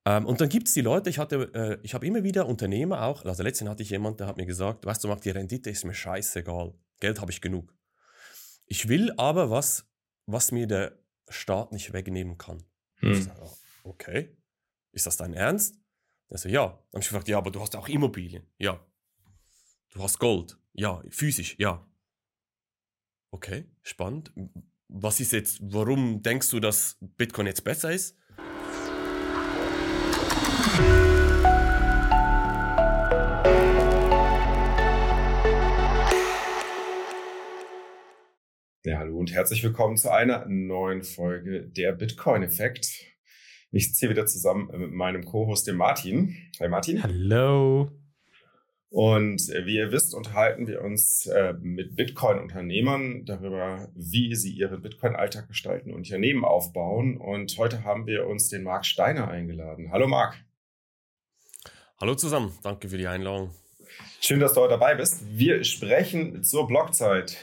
Und dann gibt es die Leute, ich habe immer wieder Unternehmer auch, also letztens hatte ich jemanden, der hat mir gesagt, weißt du, Marc, die Rendite ist mir scheißegal, Geld habe ich genug. Ich will aber was mir der Staat nicht wegnehmen kann. Ich sage, okay, ist das dein Ernst? Er so, ja. Dann habe ich gefragt, ja, aber du hast auch Immobilien. Ja. Du hast Gold. Ja, physisch, ja. Okay, spannend. Was ist jetzt, warum denkst du, dass Bitcoin jetzt besser ist? Ja, hallo und herzlich willkommen zu einer neuen Folge der Bitcoin-Effekt. Ich sitze hier wieder zusammen mit meinem Co-Host, dem Martin. Hi Martin. Hallo. Und wie ihr wisst, unterhalten wir uns mit Bitcoin-Unternehmern darüber, wie sie ihren Bitcoin-Alltag gestalten und Unternehmen aufbauen. Und heute haben wir uns den Marc Steiner eingeladen. Hallo Marc. Hallo zusammen, danke für die Einladung. Schön, dass du heute dabei bist. Wir sprechen zur Blockzeit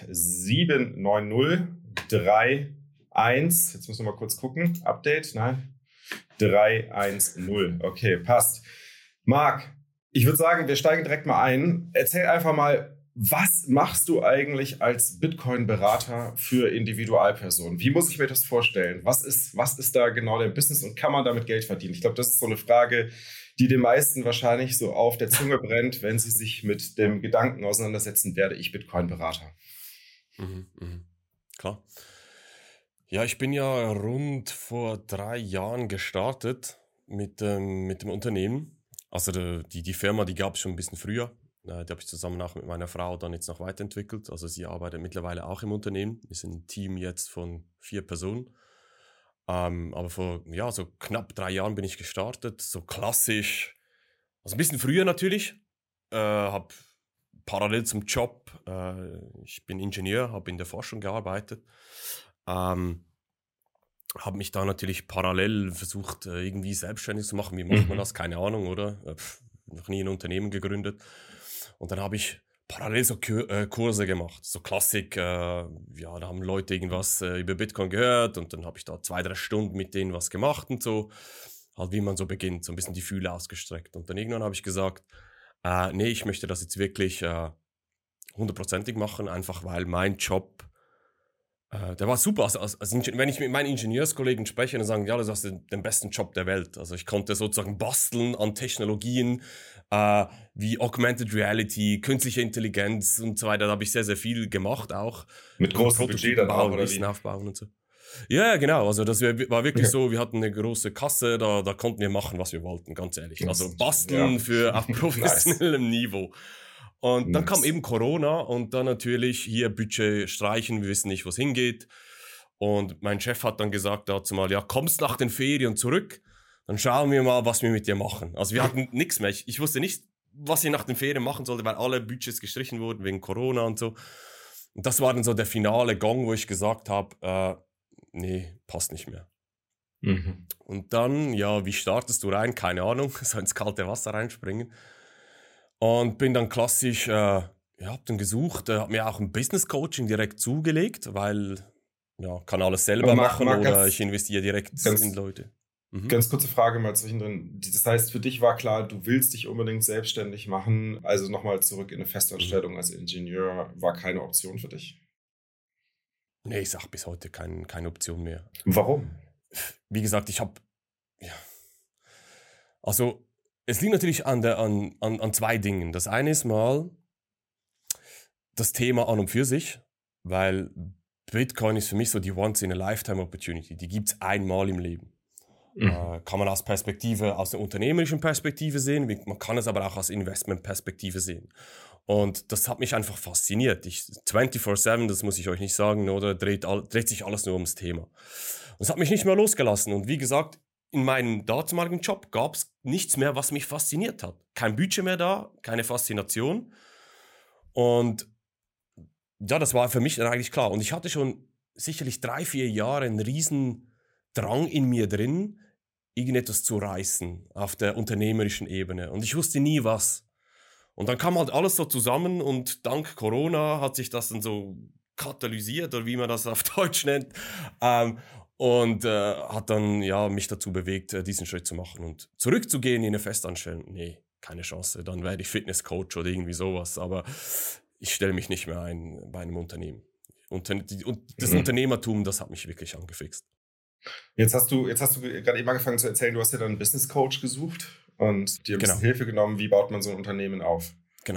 79031. Jetzt müssen wir mal kurz gucken. Update? Nein. 310. Okay, passt. Marc, ich würde sagen, wir steigen direkt mal ein. Erzähl einfach mal, was machst du eigentlich als Bitcoin-Berater für Individualpersonen? Wie muss ich mir das vorstellen? Was ist da genau dein Business und kann man damit Geld verdienen? Ich glaube, das ist so eine Frage, die den meisten wahrscheinlich so auf der Zunge brennt, wenn sie sich mit dem Gedanken auseinandersetzen, werde ich Bitcoin-Berater. Klar. Ja, ich bin ja rund vor 3 Jahren gestartet mit dem Unternehmen. Also die Firma, die gab es schon ein bisschen früher. Die habe ich zusammen auch mit meiner Frau dann jetzt noch weiterentwickelt. Also sie arbeitet mittlerweile auch im Unternehmen. Wir sind ein Team jetzt von 4 Personen. Aber vor so knapp 3 Jahren bin ich gestartet, so klassisch, also ein bisschen früher natürlich, habe parallel zum Job, ich bin Ingenieur, habe in der Forschung gearbeitet, habe mich da natürlich parallel versucht, irgendwie selbstständig zu machen. Wie macht man das? Keine Ahnung, oder? Noch nie ein Unternehmen gegründet. Und dann habe ich parallel so Kurse gemacht, so Klassik, da haben Leute irgendwas über Bitcoin gehört und dann habe ich da 2-3 Stunden mit denen was gemacht und so, halt wie man so beginnt, so ein bisschen die Fühle ausgestreckt. Und dann irgendwann habe ich gesagt, nee, ich möchte das jetzt wirklich 100%ig machen, einfach weil mein Job, der war super. Also, wenn ich mit meinen Ingenieurskollegen spreche, dann sagen die alle, das ist den besten Job der Welt. Also ich konnte sozusagen basteln an Technologien, wie Augmented Reality, künstliche Intelligenz und so weiter. Da habe ich sehr, sehr viel gemacht auch. Mit großem Budget dann auch, oder Wissen aufbauen und so. Ja, genau. Also das war wirklich so, wir hatten eine große Kasse, da konnten wir machen, was wir wollten, ganz ehrlich. Also basteln für auf professionellem Niveau. Und dann kam eben Corona und dann natürlich hier Budget streichen, wir wissen nicht, wo es hingeht. Und mein Chef hat dann gesagt dazu mal, ja, kommst nach den Ferien zurück, dann schauen wir mal, was wir mit dir machen. Also wir hatten nichts mehr. Ich wusste nicht, was ich nach den Ferien machen sollte, weil alle Budgets gestrichen wurden wegen Corona und so. Und das war dann so der finale Gong, wo ich gesagt habe, nee, passt nicht mehr. Und dann, wie startest du rein? Keine Ahnung, so ins kalte Wasser reinspringen. Und bin dann klassisch, hab dann gesucht, hab mir auch ein Business Coaching direkt zugelegt, weil, kann alles selber machen oder ich investiere direkt in Leute. Ganz kurze Frage mal zwischendrin. Das heißt, für dich war klar, du willst dich unbedingt selbstständig machen, also nochmal zurück in eine Festanstellung als Ingenieur war keine Option für dich? Nee, ich sag bis heute keine Option mehr. Warum? Wie gesagt, also es liegt natürlich an 2 Dingen. Das eine ist mal das Thema an und für sich, weil Bitcoin ist für mich so die Once-in-a-Lifetime-Opportunity. Die gibt es einmal im Leben. Kann man aus der unternehmerischen Perspektive sehen, man kann es aber auch aus Investmentperspektive sehen. Und das hat mich einfach fasziniert. 24/7, das muss ich euch nicht sagen, oder dreht sich alles nur ums Thema. Und es hat mich nicht mehr losgelassen. Und wie gesagt, in meinem damaligen Job gab es nichts mehr, was mich fasziniert hat. Kein Budget mehr da, keine Faszination. Und ja, das war für mich dann eigentlich klar. Und ich hatte schon sicherlich 3-4 Jahre einen riesen Drang in mir drin, irgendetwas zu reißen auf der unternehmerischen Ebene. Und ich wusste nie was. Und dann kam halt alles so zusammen und dank Corona hat sich das dann so katalysiert, oder wie man das auf Deutsch nennt. Und hat dann mich dazu bewegt, diesen Schritt zu machen und zurückzugehen in eine Festanstellung. Nee, keine Chance. Dann werde ich Fitnesscoach oder irgendwie sowas. Aber ich stelle mich nicht mehr ein bei einem Unternehmen. Und das Unternehmertum, das hat mich wirklich angefixt. Jetzt hast du gerade eben angefangen zu erzählen, du hast ja dann einen Business Coach gesucht und dir ein bisschen Hilfe genommen, wie baut man so ein Unternehmen auf. Genau.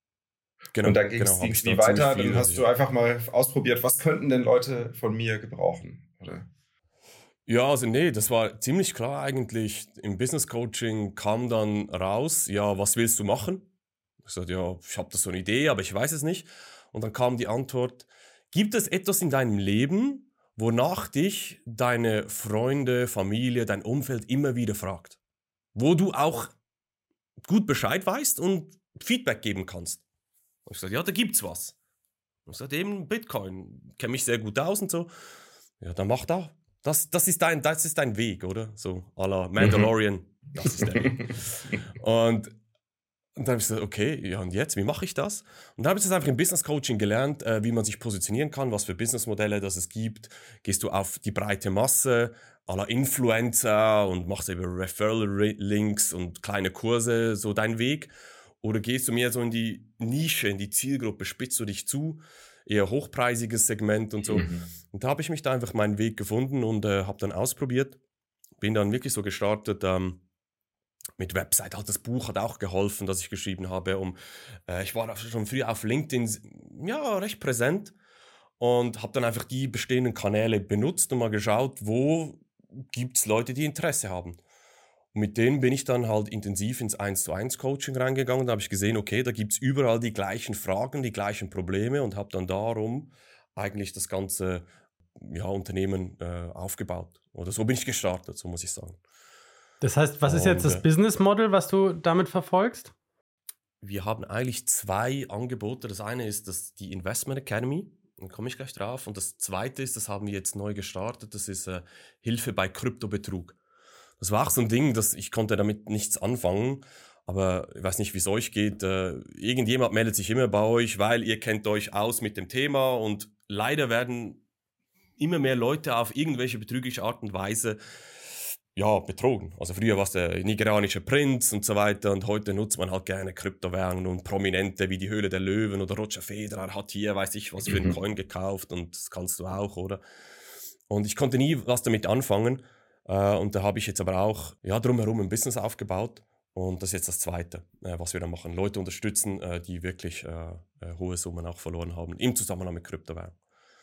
Und dann ging es wie weiter, dann hast du einfach mal ausprobiert, was könnten denn Leute von mir gebrauchen, oder? Ja, also nee, das war ziemlich klar eigentlich. Im Business Coaching kam dann raus, ja, was willst du machen? Ich sagte, ja, ich habe da so eine Idee, aber ich weiß es nicht. Und dann kam die Antwort, gibt es etwas in deinem Leben, wonach dich deine Freunde, Familie, dein Umfeld immer wieder fragt? Wo du auch gut Bescheid weißt und Feedback geben kannst? Und ich sagte, ja, da gibt's was. Und ich sagte, eben Bitcoin, kenne mich sehr gut aus und so. Ja, dann mach da. Das ist dein Weg, oder? So à la Mandalorian, das ist der Weg. Und dann habe ich gesagt, okay, ja und jetzt, wie mache ich das? Und dann habe ich das einfach im Business Coaching gelernt, wie man sich positionieren kann, was für Businessmodelle das es gibt. Gehst du auf die breite Masse, à la Influencer und machst eben Referral-Links und kleine Kurse, so dein Weg? Oder gehst du mehr so in die Nische, in die Zielgruppe, spitzt du dich zu, eher hochpreisiges Segment und so. Und da habe ich mich da einfach meinen Weg gefunden und habe dann ausprobiert. Bin dann wirklich so gestartet mit Website. Halt das Buch hat auch geholfen, das ich geschrieben habe. Ich war schon früh auf LinkedIn recht präsent und habe dann einfach die bestehenden Kanäle benutzt und mal geschaut, wo gibt es Leute, die Interesse haben. Und mit denen bin ich dann halt intensiv ins 1:1 Coaching reingegangen. Da habe ich gesehen, okay, da gibt es überall die gleichen Fragen, die gleichen Probleme und habe dann darum eigentlich das ganze Unternehmen aufgebaut. Oder so bin ich gestartet, so muss ich sagen. Das heißt, was ist jetzt das Business Model, was du damit verfolgst? Wir haben eigentlich 2 Angebote. Das eine ist die Investment Academy, da komme ich gleich drauf. Und das zweite ist, das haben wir jetzt neu gestartet, das ist Hilfe bei Kryptobetrug. Das war auch so ein Ding, ich konnte damit nichts anfangen, aber ich weiß nicht, wie es euch geht. Irgendjemand meldet sich immer bei euch, weil ihr kennt euch aus mit dem Thema und leider werden immer mehr Leute auf irgendwelche betrügerische Art und Weise betrogen. Also früher war es der nigerianische Prinz und so weiter und heute nutzt man halt gerne Kryptowährungen und Prominente wie die Höhle der Löwen oder Roger Federer hat hier, weiß ich was, für einen Coin gekauft und das kannst du auch, oder? Und ich konnte nie was damit anfangen und da habe ich jetzt aber auch drumherum ein Business aufgebaut und das ist jetzt das Zweite, was wir da machen. Leute unterstützen, die wirklich hohe Summen auch verloren haben im Zusammenhang mit Kryptowährungen.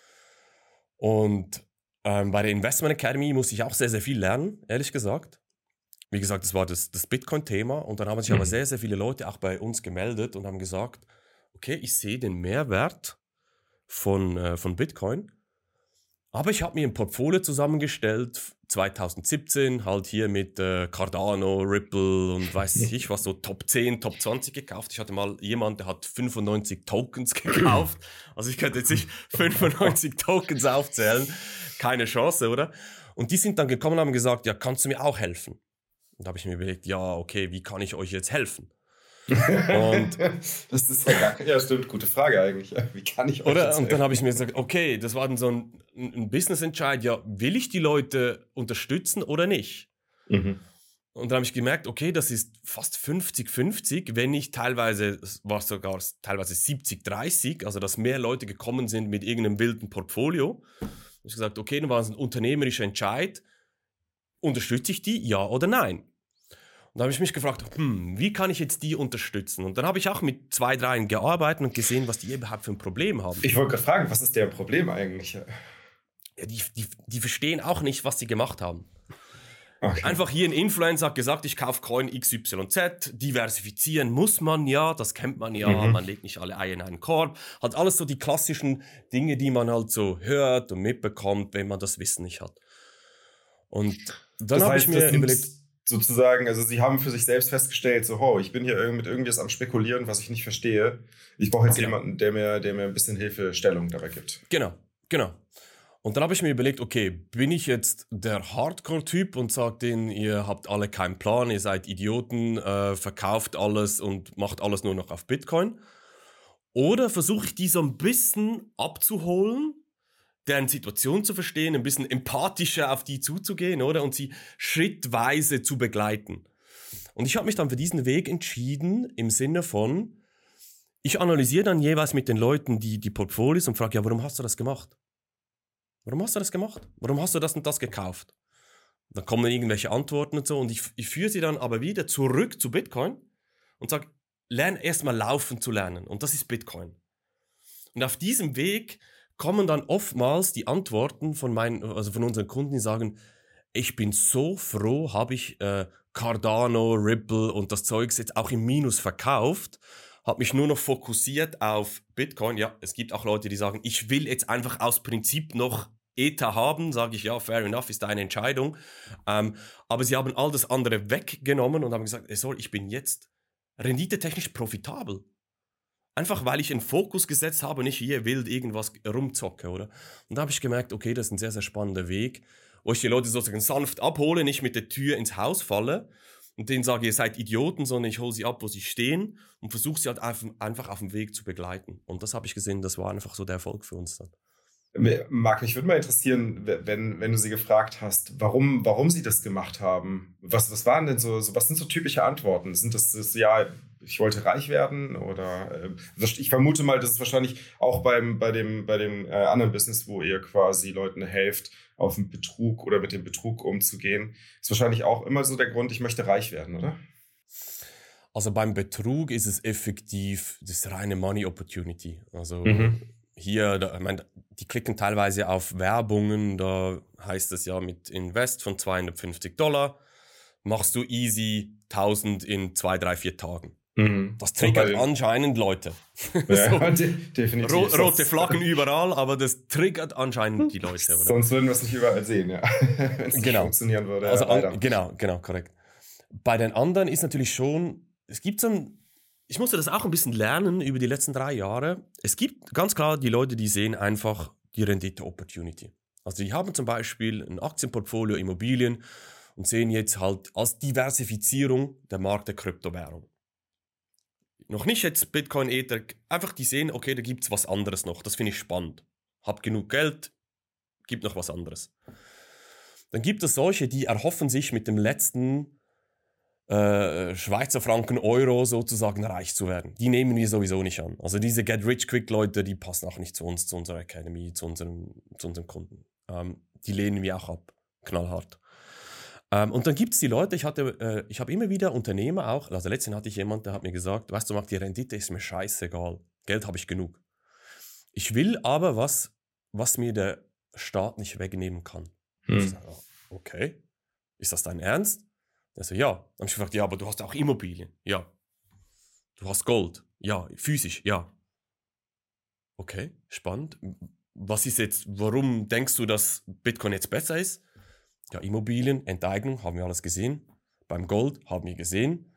Und bei der Investment Academy musste ich auch sehr, sehr viel lernen, ehrlich gesagt. Wie gesagt, das war das Bitcoin-Thema. Und dann haben sich aber sehr, sehr viele Leute auch bei uns gemeldet und haben gesagt, okay, ich sehe den Mehrwert von Bitcoin. Aber ich habe mir ein Portfolio zusammengestellt, 2017, halt hier mit Cardano, Ripple und weiß ich was, so Top 10, Top 20 gekauft. Ich hatte mal jemanden, der hat 95 Tokens gekauft. Also ich könnte jetzt nicht 95 Tokens aufzählen. Keine Chance, oder? Und die sind dann gekommen und haben gesagt, ja, kannst du mir auch helfen? Und da habe ich mir überlegt, ja, okay, wie kann ich euch jetzt helfen? Und das ist ja stimmt, gute Frage eigentlich. Wie kann ich euch helfen? Und dann habe ich mir gesagt, okay, das war dann so ein Business-Entscheid, ja, will ich die Leute unterstützen oder nicht? Und dann habe ich gemerkt, okay, das ist fast 50-50, wenn nicht teilweise, es war sogar teilweise 70-30, also dass mehr Leute gekommen sind mit irgendeinem wilden Portfolio. Ich habe gesagt, okay, dann war es ein unternehmerischer Entscheid. Unterstütze ich die, ja oder nein? Und da habe ich mich gefragt, wie kann ich jetzt die unterstützen? Und dann habe ich auch mit 2, 3 gearbeitet und gesehen, was die überhaupt für ein Problem haben. Ich wollte gerade fragen, was ist deren Problem eigentlich? Ja, die verstehen auch nicht, was sie gemacht haben. Okay. Einfach hier ein Influencer hat gesagt, ich kaufe Coin XYZ, diversifizieren muss man ja, das kennt man ja, man legt nicht alle Eier in einen Korb. Hat alles so die klassischen Dinge, die man halt so hört und mitbekommt, wenn man das Wissen nicht hat. Und dann habe ich mir überlegt, sozusagen, also sie haben für sich selbst festgestellt, so, ich bin hier mit irgendwas am Spekulieren, was ich nicht verstehe. Ich brauche jetzt jemanden, der mir ein bisschen Hilfestellung dabei gibt. Genau. Und dann habe ich mir überlegt, okay, bin ich jetzt der Hardcore-Typ und sage denen, ihr habt alle keinen Plan, ihr seid Idioten, verkauft alles und macht alles nur noch auf Bitcoin? Oder versuche ich die so ein bisschen abzuholen, deren Situation zu verstehen, ein bisschen empathischer auf die zuzugehen, oder? Und sie schrittweise zu begleiten. Und ich habe mich dann für diesen Weg entschieden, im Sinne von, ich analysiere dann jeweils mit den Leuten die Portfolios und frage, ja, warum hast du das gemacht? Warum hast du das gemacht? Warum hast du das und das gekauft? Dann kommen dann irgendwelche Antworten und so und ich führe sie dann aber wieder zurück zu Bitcoin und sage, lern erstmal laufen zu lernen und das ist Bitcoin. Und auf diesem Weg kommen dann oftmals die Antworten von unseren Kunden, die sagen, ich bin so froh, habe ich Cardano, Ripple und das Zeugs jetzt auch im Minus verkauft, habe mich nur noch fokussiert auf Bitcoin. Ja, es gibt auch Leute, die sagen, ich will jetzt einfach aus Prinzip noch Ether haben, sage ich, ja, fair enough, ist deine Entscheidung. Aber sie haben all das andere weggenommen und haben gesagt, sorry, ich bin jetzt renditetechnisch profitabel. Einfach, weil ich einen Fokus gesetzt habe und nicht hier wild irgendwas rumzocke, oder? Und da habe ich gemerkt, okay, das ist ein sehr, sehr spannender Weg, wo ich die Leute sozusagen sanft abhole, nicht mit der Tür ins Haus falle und denen sage, ihr seid Idioten, sondern ich hole sie ab, wo sie stehen und versuche sie halt einfach auf dem Weg zu begleiten. Und das habe ich gesehen, das war einfach so der Erfolg für uns dann. Marc, mich würde mal interessieren, wenn du sie gefragt hast, warum sie das gemacht haben. Was waren denn was sind so typische Antworten? Sind das ja, ich wollte reich werden? Oder ich vermute mal, das ist wahrscheinlich auch bei dem anderen Business, wo ihr quasi Leuten helft, auf den Betrug oder mit dem Betrug umzugehen, ist wahrscheinlich auch immer so der Grund, ich möchte reich werden, oder? Also beim Betrug ist es effektiv das reine Money Opportunity. Also hier, die klicken teilweise auf Werbungen, da heißt es ja mit Invest von $250, machst du easy 1000 in 2, 3, 4 Tagen. Das triggert anscheinend Leute. Ja, so, definitiv. Rote Flaggen überall, aber das triggert anscheinend die Leute. Oder? Sonst würden wir es nicht überall sehen, ja. Wenn es nicht funktionieren würde. Also, genau, korrekt. Bei den anderen ist natürlich schon, ich musste das auch ein bisschen lernen über die letzten 3 Jahre. Es gibt ganz klar die Leute, die sehen einfach die Rendite-Opportunity. Also die haben zum Beispiel ein Aktienportfolio, Immobilien und sehen jetzt halt als Diversifizierung der Markt der Kryptowährung. Noch nicht jetzt Bitcoin, Ether, einfach die sehen, okay, da gibt es was anderes noch, das finde ich spannend. Hab genug Geld, gibt noch was anderes. Dann gibt es solche, die erhoffen sich mit dem letzten Schweizer Franken, Euro sozusagen reich zu werden. Die nehmen wir sowieso nicht an. Also diese Get-Rich-Quick-Leute, die passen auch nicht zu uns, zu unserer Academy, zu unseren Kunden. Die lehnen wir auch ab, knallhart. Und dann gibt es die Leute, ich habe immer wieder Unternehmer auch, also letztens hatte ich jemanden, der hat mir gesagt, weißt du, Marc, die Rendite ist mir scheißegal, Geld habe ich genug. Ich will aber was mir der Staat nicht wegnehmen kann. Ich sage, okay, ist das dein Ernst? Also ja. Dann habe ich gefragt, ja, aber du hast auch Immobilien. Ja. Du hast Gold. Ja. Physisch. Ja. Okay, spannend. Was ist jetzt, warum denkst du, dass Bitcoin jetzt besser ist? Ja, Immobilien, Enteignung, haben wir alles gesehen. Beim Gold haben wir gesehen.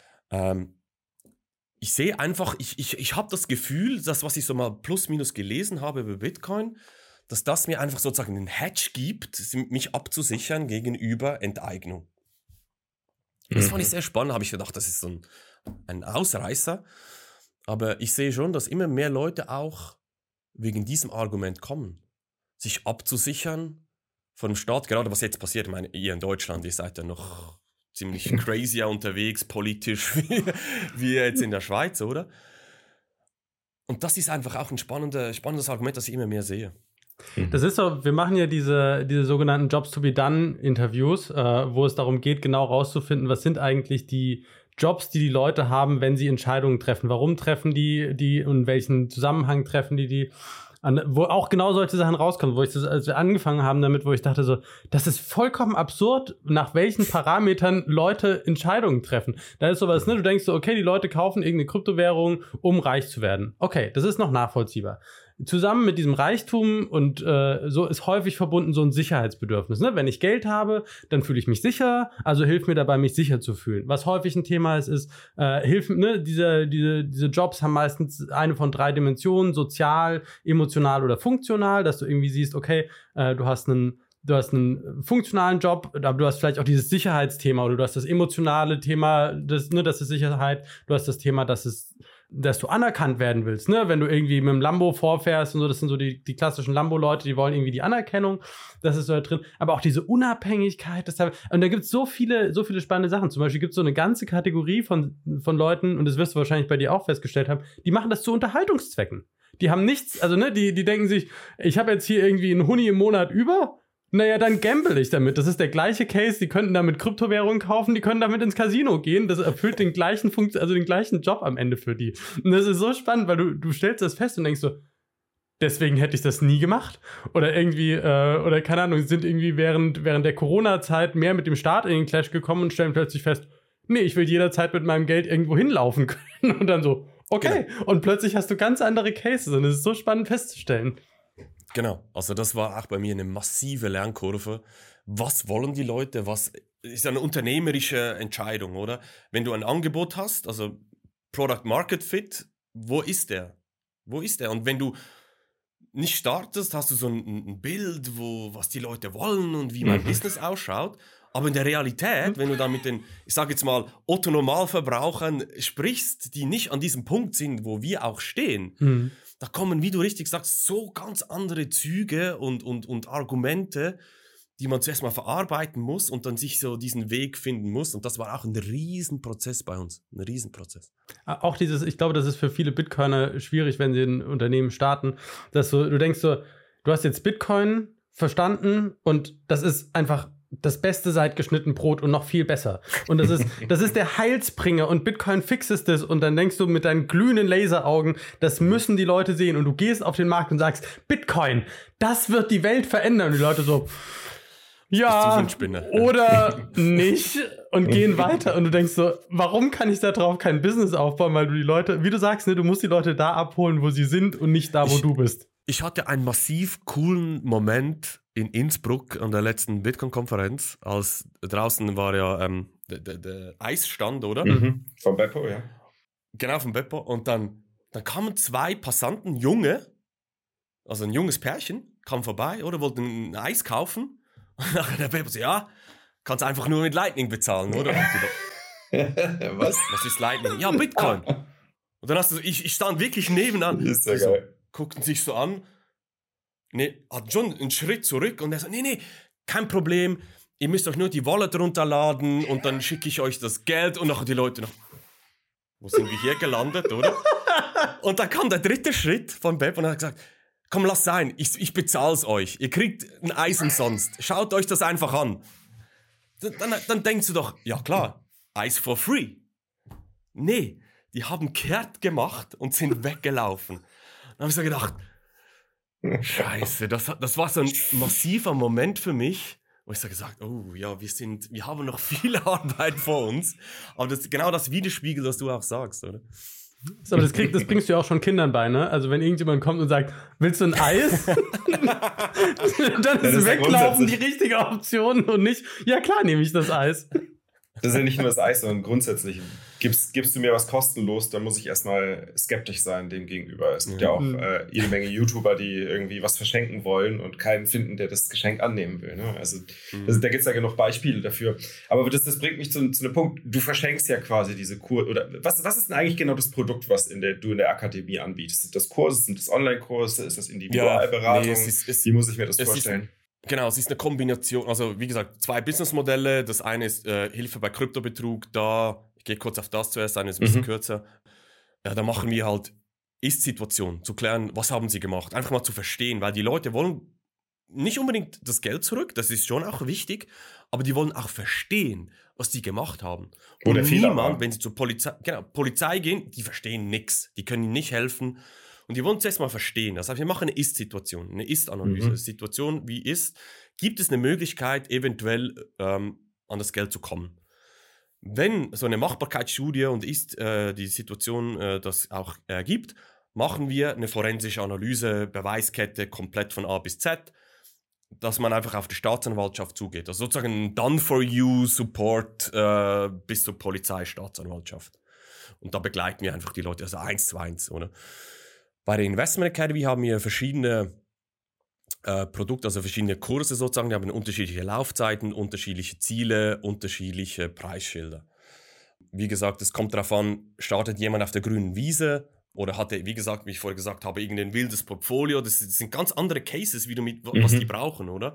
Ich sehe einfach, ich habe das Gefühl, dass was ich so mal plus minus gelesen habe über Bitcoin, dass das mir einfach sozusagen einen Hedge gibt, mich abzusichern gegenüber Enteignung. Das fand ich sehr spannend, habe ich gedacht, das ist so ein Ausreißer. Aber ich sehe schon, dass immer mehr Leute auch wegen diesem Argument kommen, sich abzusichern von dem Staat, gerade was jetzt passiert. Ich meine, ihr in Deutschland, ihr seid ja noch ziemlich crazier unterwegs, politisch, wie jetzt in der Schweiz, oder? Und das ist einfach auch ein spannendes Argument, das ich immer mehr sehe. Das ist so, wir machen ja diese sogenannten Jobs-to-be-done-Interviews, wo es darum geht, genau rauszufinden, was sind eigentlich die Jobs, die Leute haben, wenn sie Entscheidungen treffen. Warum treffen die und in welchen Zusammenhang treffen die? Wo auch genau solche Sachen rauskommen, als wir angefangen haben damit, wo ich dachte so, das ist vollkommen absurd, nach welchen Parametern Leute Entscheidungen treffen. Da ist sowas, ne, du denkst so, okay, die Leute kaufen irgendeine Kryptowährung, um reich zu werden. Okay, das ist noch nachvollziehbar. Zusammen mit diesem Reichtum und so ist häufig verbunden so ein Sicherheitsbedürfnis. Ne? Wenn ich Geld habe, dann fühle ich mich sicher, also hilft mir dabei, mich sicher zu fühlen. Was häufig ein Thema ist diese Jobs haben meistens eine von 3 Dimensionen, sozial, emotional oder funktional, dass du irgendwie siehst, okay, du hast einen funktionalen Job, aber du hast vielleicht auch dieses Sicherheitsthema oder du hast das emotionale Thema, das ist Sicherheit, du hast das Thema, dass es dass du anerkannt werden willst, ne? Wenn du irgendwie mit dem Lambo vorfährst und so, das sind so die klassischen Lambo-Leute, die wollen irgendwie die Anerkennung, das ist so da drin, aber auch diese Unabhängigkeit, und da gibt es so viele spannende Sachen. Zum Beispiel gibt es so eine ganze Kategorie von Leuten, und das wirst du wahrscheinlich bei dir auch festgestellt haben, die machen das zu Unterhaltungszwecken. Die haben nichts, also ne, die denken sich, ich habe jetzt hier irgendwie einen Huni im Monat über, naja, dann gamble ich damit. Das ist der gleiche Case, die könnten damit Kryptowährungen kaufen, die können damit ins Casino gehen, das erfüllt den gleichen den gleichen Job am Ende für die. Und das ist so spannend, weil du stellst das fest und denkst so, deswegen hätte ich das nie gemacht. Oder irgendwie, oder keine Ahnung, sind irgendwie während der Corona-Zeit mehr mit dem Staat in den Clash gekommen und stellen plötzlich fest, nee, ich will jederzeit mit meinem Geld irgendwo hinlaufen können. Und dann so, okay. Genau. Und plötzlich hast du ganz andere Cases und es ist so spannend festzustellen. Genau, also das war auch bei mir eine massive Lernkurve. Was wollen die Leute? Was ist eine unternehmerische Entscheidung, oder? Wenn du ein Angebot hast, also Product Market Fit, wo ist der? Wo ist der? Und wenn du nicht startest, hast du so ein Bild, was die Leute wollen und wie mein Business ausschaut. Aber in der Realität, wenn du dann mit den, ich sage jetzt mal, Otto-Normalverbrauchern sprichst, die nicht an diesem Punkt sind, wo wir auch stehen, da kommen, wie du richtig sagst, so ganz andere Züge und Argumente, die man zuerst mal verarbeiten muss und dann sich so diesen Weg finden muss. Und das war auch ein Riesenprozess bei uns. Ein Riesenprozess. Auch ich glaube, das ist für viele Bitcoiner schwierig, wenn sie ein Unternehmen starten, dass du denkst so, du hast jetzt Bitcoin verstanden und das ist einfach das Beste seit geschnitten Brot und noch viel besser. Und das ist der Heilsbringer und Bitcoin fixes das und dann denkst du mit deinen glühenden Laseraugen, das müssen die Leute sehen und du gehst auf den Markt und sagst, Bitcoin, das wird die Welt verändern. Und die Leute so, ja, oder nicht und gehen weiter und du denkst so, warum kann ich da drauf kein Business aufbauen, weil du die Leute, wie du sagst, ne, du musst die Leute da abholen, wo sie sind und nicht da, wo du bist. Ich hatte einen massiv coolen Moment in Innsbruck an der letzten Bitcoin-Konferenz, als draußen war ja der Eisstand, oder? Vom Beppo, ja. Genau, vom Beppo. Und dann kamen zwei Passanten, Junge, also ein junges Pärchen, kam vorbei, oder wollten ein Eis kaufen. Und nachher der Beppo so, ja, kannst einfach nur mit Lightning bezahlen, oder? Was? Was ist Lightning? Ja, Bitcoin. Und dann hast du, ich stand wirklich nebenan. Ist ja geil. Guckten sich so an. Nee, hat schon einen Schritt zurück und er sagt, nee, kein Problem. Ihr müsst euch nur die Wallet runterladen und dann schicke ich euch das Geld und nachher die Leute noch, wo sind wir hier gelandet, oder? Und dann kam der dritte Schritt von Beb und er hat gesagt, komm, lass sein, ich bezahl's euch. Ihr kriegt ein Eis umsonst. Schaut euch das einfach an. Dann denkst du doch, ja klar, Eis for free. Nee, die haben kehrt gemacht und sind weggelaufen. Dann habe ich so gedacht, Scheiße, das war so ein massiver Moment für mich, wo ich so gesagt, oh ja, wir haben noch viel Arbeit vor uns. Aber das genau das widerspiegelt, was du auch sagst, oder? Aber das bringst du ja auch schon Kindern bei, ne? Also wenn irgendjemand kommt und sagt, willst du ein Eis? Dann ist Weglaufen die richtige Option und nicht, ja klar, nehme ich das Eis. Das ist ja nicht nur das Eis, sondern grundsätzlich, gibst du mir was kostenlos, dann muss ich erstmal skeptisch sein dem gegenüber. Es gibt ja auch jede Menge YouTuber, die irgendwie was verschenken wollen und keinen finden, der das Geschenk annehmen will. Ne? Also da gibt es ja genug Beispiele dafür. Aber das bringt mich zu einem Punkt, du verschenkst ja quasi diese Kurse. Oder was ist denn eigentlich genau das Produkt, was du in der Akademie anbietest? Sind das Kurse, sind das Online-Kurse, ist das Individualberatung? Ja, wie muss ich mir das vorstellen? Genau, es ist eine Kombination, also wie gesagt, 2 Businessmodelle. Das eine ist Hilfe bei Kryptobetrug, ich gehe kurz auf das zuerst, eine ist ein bisschen kürzer. Ja, da machen wir halt Ist-Situation, zu klären, was haben sie gemacht, einfach mal zu verstehen, weil die Leute wollen nicht unbedingt das Geld zurück, das ist schon auch wichtig, aber die wollen auch verstehen, was die gemacht haben. Und niemand, wenn sie zur Polizei gehen, die verstehen nichts, die können ihnen nicht helfen. Und die wollen es erst mal verstehen. Das heißt, wir machen eine Ist-Situation, eine Ist-Analyse. Situation, wie ist, gibt es eine Möglichkeit, eventuell an das Geld zu kommen? Wenn so eine Machbarkeitsstudie und die Situation das auch gibt, machen wir eine forensische Analyse, Beweiskette komplett von A bis Z, dass man einfach auf die Staatsanwaltschaft zugeht. Also sozusagen ein Done-for-You-Support bis zur Polizei, Staatsanwaltschaft. Und da begleiten wir einfach die Leute, also 1:1, oder? Bei der Investment Academy haben wir verschiedene Produkte, also verschiedene Kurse sozusagen, die haben unterschiedliche Laufzeiten, unterschiedliche Ziele, unterschiedliche Preisschilder. Wie gesagt, es kommt darauf an, startet jemand auf der grünen Wiese oder hat er, wie gesagt, wie ich vorher gesagt habe, irgendein wildes Portfolio. Das sind ganz andere Cases, was die brauchen, oder?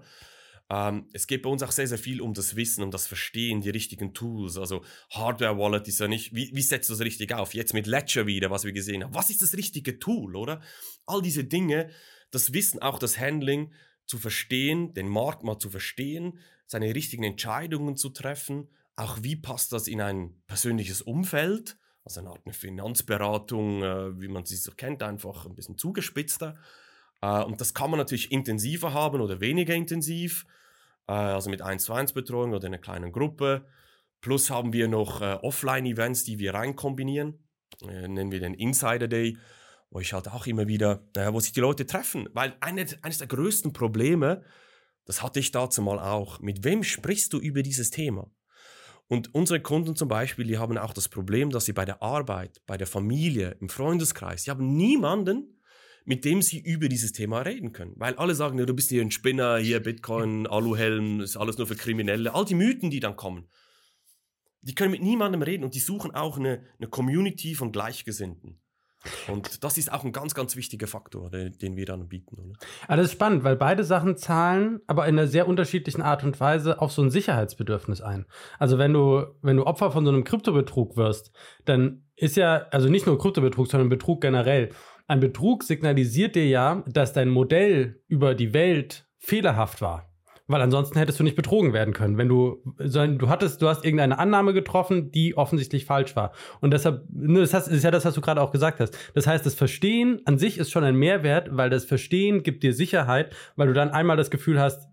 Es geht bei uns auch sehr, sehr viel um das Wissen, um das Verstehen, die richtigen Tools. Also Hardware-Wallet ist ja nicht, wie setzt du das richtig auf? Jetzt mit Ledger wieder, was wir gesehen haben. Was ist das richtige Tool, oder? All diese Dinge, das Wissen, auch das Handling zu verstehen, den Markt mal zu verstehen, seine richtigen Entscheidungen zu treffen. Auch wie passt das in ein persönliches Umfeld? Also eine Art eine Finanzberatung, wie man sie so kennt, einfach ein bisschen zugespitzter. Und das kann man natürlich intensiver haben oder weniger intensiv, also mit 1-zu-1-Betreuung oder in einer kleinen Gruppe. Plus haben wir noch Offline-Events, die wir rein kombinieren. Nennen wir den Insider Day, wo ich halt auch immer wieder, wo sich die Leute treffen. Weil eines der größten Probleme, das hatte ich dazu mal auch, mit wem sprichst du über dieses Thema? Und unsere Kunden zum Beispiel, die haben auch das Problem, dass sie bei der Arbeit, bei der Familie, im Freundeskreis, die haben niemanden, mit dem sie über dieses Thema reden können. Weil alle sagen, ja, du bist hier ein Spinner, hier Bitcoin, Aluhelm, ist alles nur für Kriminelle. All die Mythen, die dann kommen, die können mit niemandem reden und die suchen auch eine Community von Gleichgesinnten. Und das ist auch ein ganz, ganz wichtiger Faktor, den wir dann bieten. Oder? Aber das ist spannend, weil beide Sachen zahlen, aber in einer sehr unterschiedlichen Art und Weise auf so ein Sicherheitsbedürfnis ein. Also wenn du Opfer von so einem Kryptobetrug wirst, dann ist ja, also nicht nur Kryptobetrug, sondern Betrug generell. Ein Betrug signalisiert dir ja, dass dein Modell über die Welt fehlerhaft war. Weil ansonsten hättest du nicht betrogen werden können. Wenn du hast irgendeine Annahme getroffen, die offensichtlich falsch war. Und deshalb, das ist ja das, was du gerade auch gesagt hast. Das heißt, das Verstehen an sich ist schon ein Mehrwert, weil das Verstehen gibt dir Sicherheit, weil du dann einmal das Gefühl hast,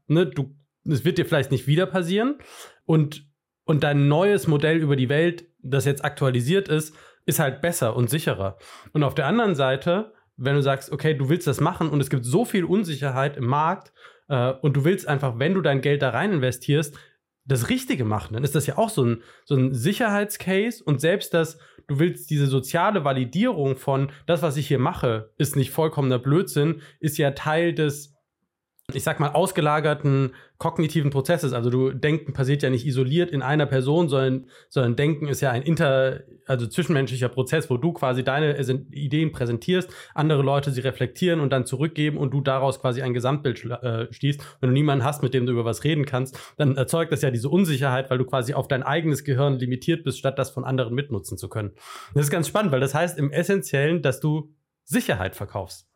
es wird dir vielleicht nicht wieder passieren. Und dein neues Modell über die Welt, das jetzt aktualisiert ist halt besser und sicherer. Und auf der anderen Seite, wenn du sagst, okay, du willst das machen und es gibt so viel Unsicherheit im Markt, und du willst einfach, wenn du dein Geld da rein investierst, das Richtige machen, dann ist das ja auch so ein Sicherheitscase und selbst du willst diese soziale Validierung von das, was ich hier mache, ist nicht vollkommener Blödsinn, ist ja Teil des, ich sag mal, ausgelagerten kognitiven Prozesses. Also Denken passiert ja nicht isoliert in einer Person, sondern Denken ist ja ein zwischenmenschlicher Prozess, wo du quasi deine Ideen präsentierst, andere Leute sie reflektieren und dann zurückgeben und du daraus quasi ein Gesamtbild schließt. Wenn du niemanden hast, mit dem du über was reden kannst, dann erzeugt das ja diese Unsicherheit, weil du quasi auf dein eigenes Gehirn limitiert bist, statt das von anderen mitnutzen zu können. Das ist ganz spannend, weil das heißt im Essentiellen, dass du Sicherheit verkaufst.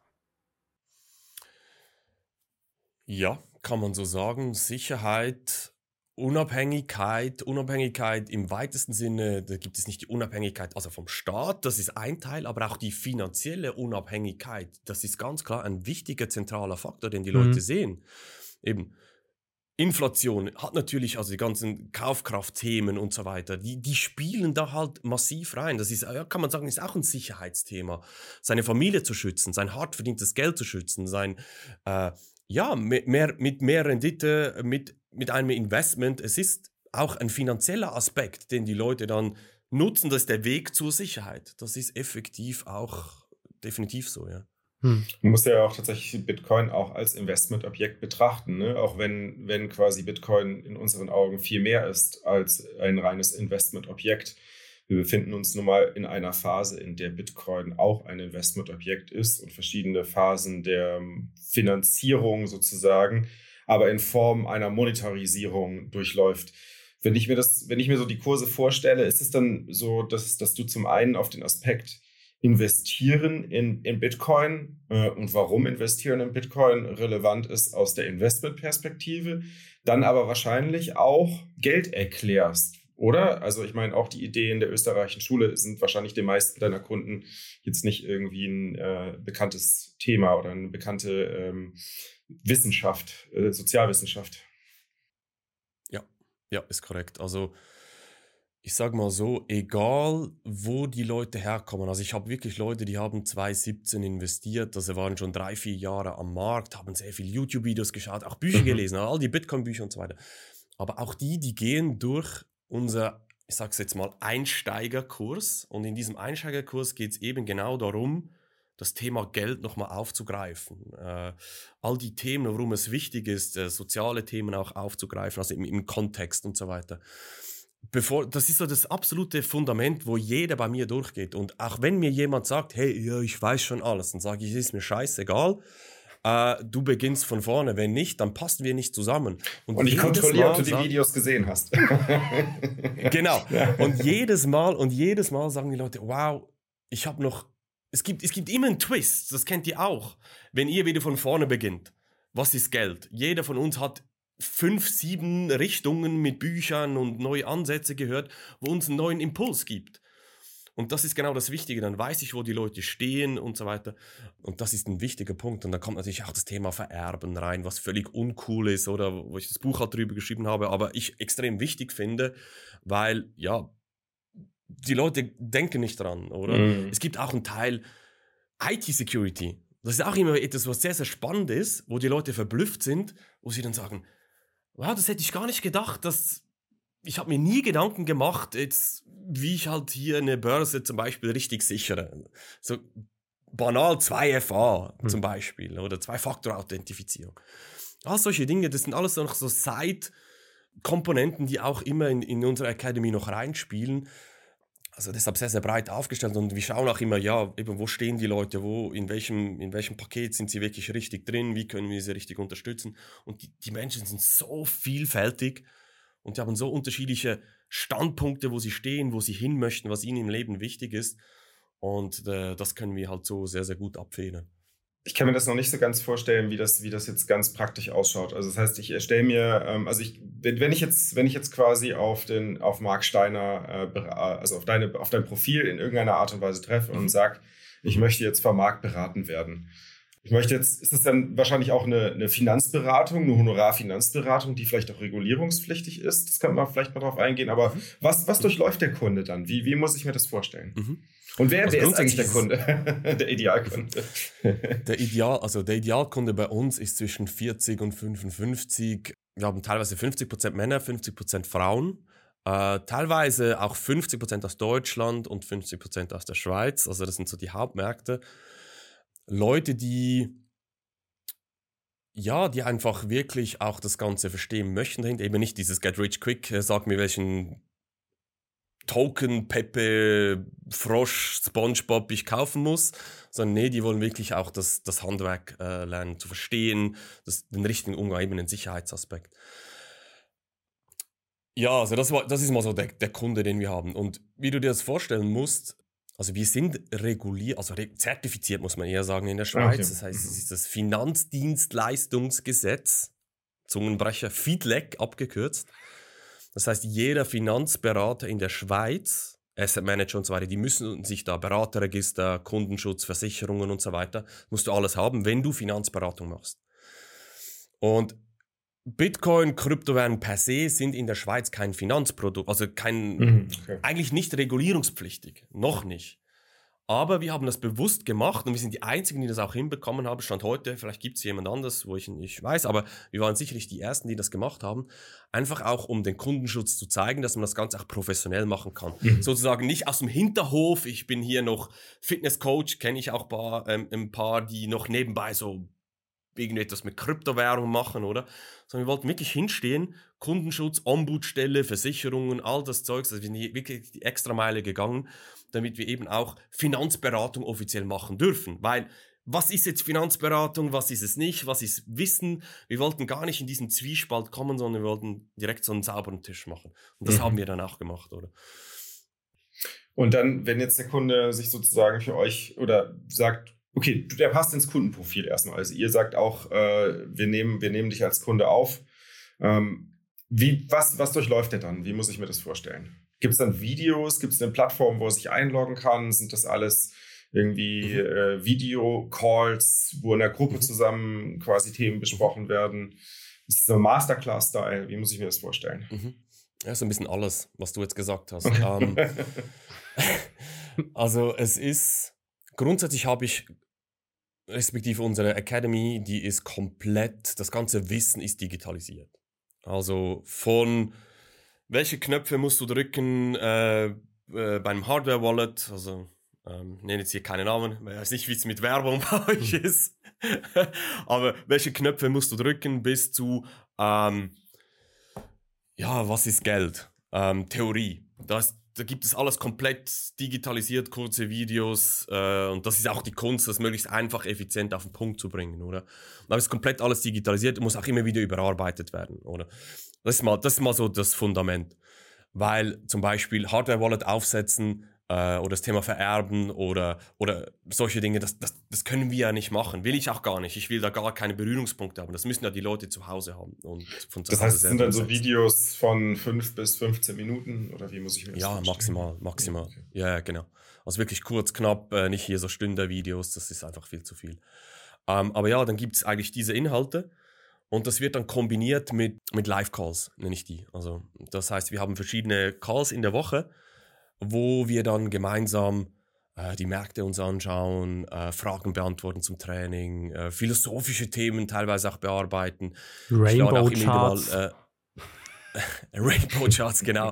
Ja, kann man so sagen. Sicherheit, Unabhängigkeit im weitesten Sinne, da gibt es nicht die Unabhängigkeit also vom Staat, das ist ein Teil, aber auch die finanzielle Unabhängigkeit, das ist ganz klar ein wichtiger, zentraler Faktor, den die Leute sehen. Eben, Inflation hat natürlich, also die ganzen Kaufkraftthemen und so weiter, die spielen da halt massiv rein. Das ist, ja, kann man sagen, ist auch ein Sicherheitsthema. Seine Familie zu schützen, sein hart verdientes Geld zu schützen, mit mehr Rendite, mit einem Investment. Es ist auch ein finanzieller Aspekt, den die Leute dann nutzen. Das ist der Weg zur Sicherheit. Das ist effektiv auch definitiv so, ja. Man muss ja auch tatsächlich Bitcoin auch als Investmentobjekt betrachten, ne? Auch wenn quasi Bitcoin in unseren Augen viel mehr ist als ein reines Investmentobjekt. Wir befinden uns nun mal in einer Phase, in der Bitcoin auch ein Investmentobjekt ist und verschiedene Phasen der Finanzierung sozusagen, aber in Form einer Monetarisierung durchläuft. Wenn ich mir so die Kurse vorstelle, ist es dann so, dass du zum einen auf den Aspekt Investieren in Bitcoin und warum Investieren in Bitcoin relevant ist aus der Investmentperspektive, dann aber wahrscheinlich auch Geld erklärst, oder? Also ich meine, auch die Ideen der österreichischen Schule sind wahrscheinlich den meisten deiner Kunden jetzt nicht irgendwie ein bekanntes Thema oder eine bekannte Wissenschaft, Sozialwissenschaft. Ja, ist korrekt. Also ich sag mal so, egal wo die Leute herkommen, also ich habe wirklich Leute, die haben 2017 investiert, also waren schon 3-4 Jahre am Markt, haben sehr viele YouTube-Videos geschaut, auch Bücher gelesen, all die Bitcoin-Bücher und so weiter. Aber auch die gehen durch unser, ich sag's jetzt mal, Einsteigerkurs, und in diesem Einsteigerkurs geht es eben genau darum, das Thema Geld nochmal aufzugreifen. All die Themen, warum es wichtig ist, soziale Themen auch aufzugreifen, also im Kontext und so weiter. das ist so das absolute Fundament, wo jeder bei mir durchgeht. Und auch wenn mir jemand sagt, hey, ja, ich weiß schon alles, dann sage ich, es ist mir scheißegal. Du beginnst von vorne. Wenn nicht, dann passen wir nicht zusammen. Und ich kontrolliere, ob du die Videos gesehen hast. Genau. Ja. Und jedes Mal sagen die Leute, wow, ich habe noch... Es gibt immer einen Twist, das kennt ihr auch. Wenn ihr wieder von vorne beginnt, was ist Geld? Jeder von uns hat 5, 7 Richtungen mit Büchern und neue Ansätze gehört, wo uns einen neuen Impuls gibt. Und das ist genau das Wichtige. Dann weiß ich, wo die Leute stehen und so weiter. Und das ist ein wichtiger Punkt. Und dann kommt natürlich auch das Thema Vererben rein, was völlig uncool ist oder wo ich das Buch halt drüber geschrieben habe, aber ich extrem wichtig finde, weil, ja, die Leute denken nicht dran, oder? Mhm. Es gibt auch einen Teil IT-Security. Das ist auch immer etwas, was sehr, sehr spannend ist, wo die Leute verblüfft sind, wo sie dann sagen, wow, das hätte ich gar nicht gedacht, ich habe mir nie Gedanken gemacht, jetzt, wie ich halt hier eine Börse zum Beispiel richtig sichere. So banal 2FA zum Beispiel oder 2-Faktor-Authentifizierung. All solche Dinge, das sind alles noch so Side-Komponenten, die auch immer in unserer Academy noch reinspielen. Also deshalb sehr, sehr breit aufgestellt und wir schauen auch immer, ja, eben, wo stehen die Leute, in welchem Paket sind sie wirklich richtig drin, wie können wir sie richtig unterstützen. Und die Menschen sind so vielfältig und die haben so unterschiedliche Standpunkte, wo sie stehen, wo sie hin möchten, was ihnen im Leben wichtig ist. Und das können wir halt so sehr, sehr gut abfedern. Ich kann mir das noch nicht so ganz vorstellen, wie das jetzt ganz praktisch ausschaut. Also das heißt, ich erstelle mir, wenn ich jetzt quasi auf Marc Steiner, also auf dein Profil in irgendeiner Art und Weise treffe und sage, ich möchte jetzt von Marc beraten werden. Ist das dann wahrscheinlich auch eine Finanzberatung, eine Honorarfinanzberatung, die vielleicht auch regulierungspflichtig ist? Das kann man vielleicht mal drauf eingehen. Aber was durchläuft der Kunde dann? Wie muss ich mir das vorstellen? Und wer ist eigentlich der Kunde? Der Idealkunde? Der Idealkunde bei uns ist zwischen 40 und 55. Wir haben teilweise 50% Männer, 50% Frauen. Teilweise auch 50% aus Deutschland und 50% aus der Schweiz. Also das sind so die Hauptmärkte. Leute, die einfach wirklich auch das Ganze verstehen möchten, eben nicht dieses Get Rich Quick, sag mir welchen Token, Pepe, Frosch, Spongebob ich kaufen muss, sondern nee, die wollen wirklich auch das Handwerk lernen, zu verstehen, den richtigen Umgang, eben den Sicherheitsaspekt. Ja, also das ist mal so der Kunde, den wir haben. Und wie du dir das vorstellen musst, also wir sind reguliert, also zertifiziert muss man eher sagen in der Schweiz. Okay. Das heißt, es ist das Finanzdienstleistungsgesetz, Zungenbrecher, FIDLEG abgekürzt. Das heißt, jeder Finanzberater in der Schweiz, Asset Manager und so weiter, die müssen sich da Beraterregister, Kundenschutz, Versicherungen und so weiter, musst du alles haben, wenn du Finanzberatung machst. Und Bitcoin, Kryptowährungen per se sind in der Schweiz kein Finanzprodukt, also eigentlich nicht regulierungspflichtig, noch nicht. Aber wir haben das bewusst gemacht und wir sind die Einzigen, die das auch hinbekommen haben. Stand heute, vielleicht gibt es jemand anderes, wo ich nicht weiß, aber wir waren sicherlich die Ersten, die das gemacht haben. Einfach auch, um den Kundenschutz zu zeigen, dass man das Ganze auch professionell machen kann. Sozusagen nicht aus dem Hinterhof, ich bin hier noch Fitnesscoach, kenne ich auch ein paar, die noch nebenbei so irgendetwas mit Kryptowährung machen, oder? Sondern wir wollten wirklich hinstehen, Kundenschutz, Ombudsstelle, Versicherungen, all das Zeugs, also wir sind wirklich die Extrameile gegangen, damit wir eben auch Finanzberatung offiziell machen dürfen, weil was ist jetzt Finanzberatung, was ist es nicht, was ist Wissen? Wir wollten gar nicht in diesen Zwiespalt kommen, sondern wir wollten direkt so einen sauberen Tisch machen. Und das haben wir dann auch gemacht, oder? Und dann, wenn jetzt der Kunde sich sozusagen für euch oder sagt, okay, der passt ins Kundenprofil erstmal. Also ihr sagt auch, wir nehmen dich als Kunde auf. Was durchläuft der dann? Wie muss ich mir das vorstellen? Gibt es dann Videos? Gibt es eine Plattform, wo er sich einloggen kann? Sind das alles irgendwie Video-Calls, wo in der Gruppe zusammen quasi Themen besprochen werden? Ist es so ein Masterclass-Style? Wie muss ich mir das vorstellen? Ja, so ein bisschen alles, was du jetzt gesagt hast. Also es ist, grundsätzlich habe ich, respektive unsere Academy, die ist komplett, das ganze Wissen ist digitalisiert. Also von welche Knöpfe musst du drücken beim Hardware-Wallet, also nenne jetzt hier keine Namen, ich weiß nicht, wie es mit Werbung bei euch ist, aber welche Knöpfe musst du drücken bis zu, was ist Geld? Theorie. Da gibt es alles komplett digitalisiert, kurze Videos und das ist auch die Kunst, das möglichst einfach, effizient auf den Punkt zu bringen, oder? Da ist komplett alles digitalisiert, muss auch immer wieder überarbeitet werden, oder? Das ist mal so das Fundament. Weil zum Beispiel Hardware-Wallet aufsetzen oder das Thema vererben oder solche Dinge, das können wir ja nicht machen. Will ich auch gar nicht. Ich will da gar keine Berührungspunkte haben. Das müssen ja die Leute zu Hause haben. Und von zu Das Hause heißt, es sind dann so umsetzen. Videos von 5 bis 15 Minuten oder wie muss ich mir das vorstellen? Ja, maximal. Okay. Ja, genau. Also wirklich kurz, knapp, nicht hier so Stünder-Videos, das ist einfach viel zu viel. Aber ja, dann gibt es eigentlich diese Inhalte und das wird dann kombiniert mit Live-Calls, nenne ich die. Also das heißt, wir haben verschiedene Calls in der Woche, wo wir dann gemeinsam die Märkte uns anschauen, Fragen beantworten zum Training, philosophische Themen teilweise auch bearbeiten. Ich lade auch immer wieder mal Rainbow Charts, genau,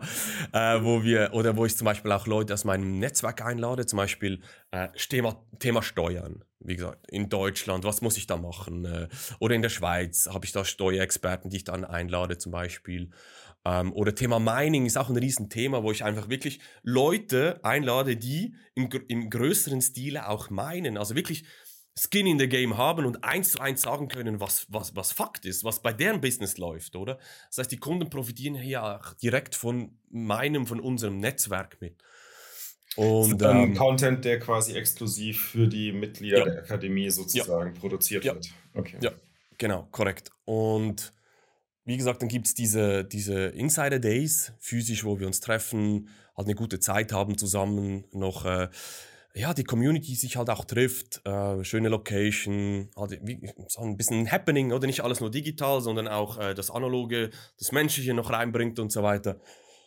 wo ich zum Beispiel auch Leute aus meinem Netzwerk einlade, zum Beispiel Thema Steuern, wie gesagt, in Deutschland, was muss ich da machen? Oder in der Schweiz habe ich da Steuerexperten, die ich dann einlade zum Beispiel. Oder Thema Mining ist auch ein Riesenthema, wo ich einfach wirklich Leute einlade, die im größeren Stile auch minen, also wirklich Skin in the Game haben und 1:1 sagen können, was Fakt ist, was bei deren Business läuft, oder? Das heißt, die Kunden profitieren hier auch direkt von unserem Netzwerk mit. Und dann Content, der quasi exklusiv für die Mitglieder der Akademie sozusagen produziert wird. Okay. Ja, genau, korrekt. Und wie gesagt, dann gibt es diese Insider Days, physisch, wo wir uns treffen, halt eine gute Zeit haben zusammen, noch die Community sich halt auch trifft, schöne Location, halt so ein bisschen Happening, oder nicht alles nur digital, sondern auch das Analoge, das Menschliche noch reinbringt und so weiter.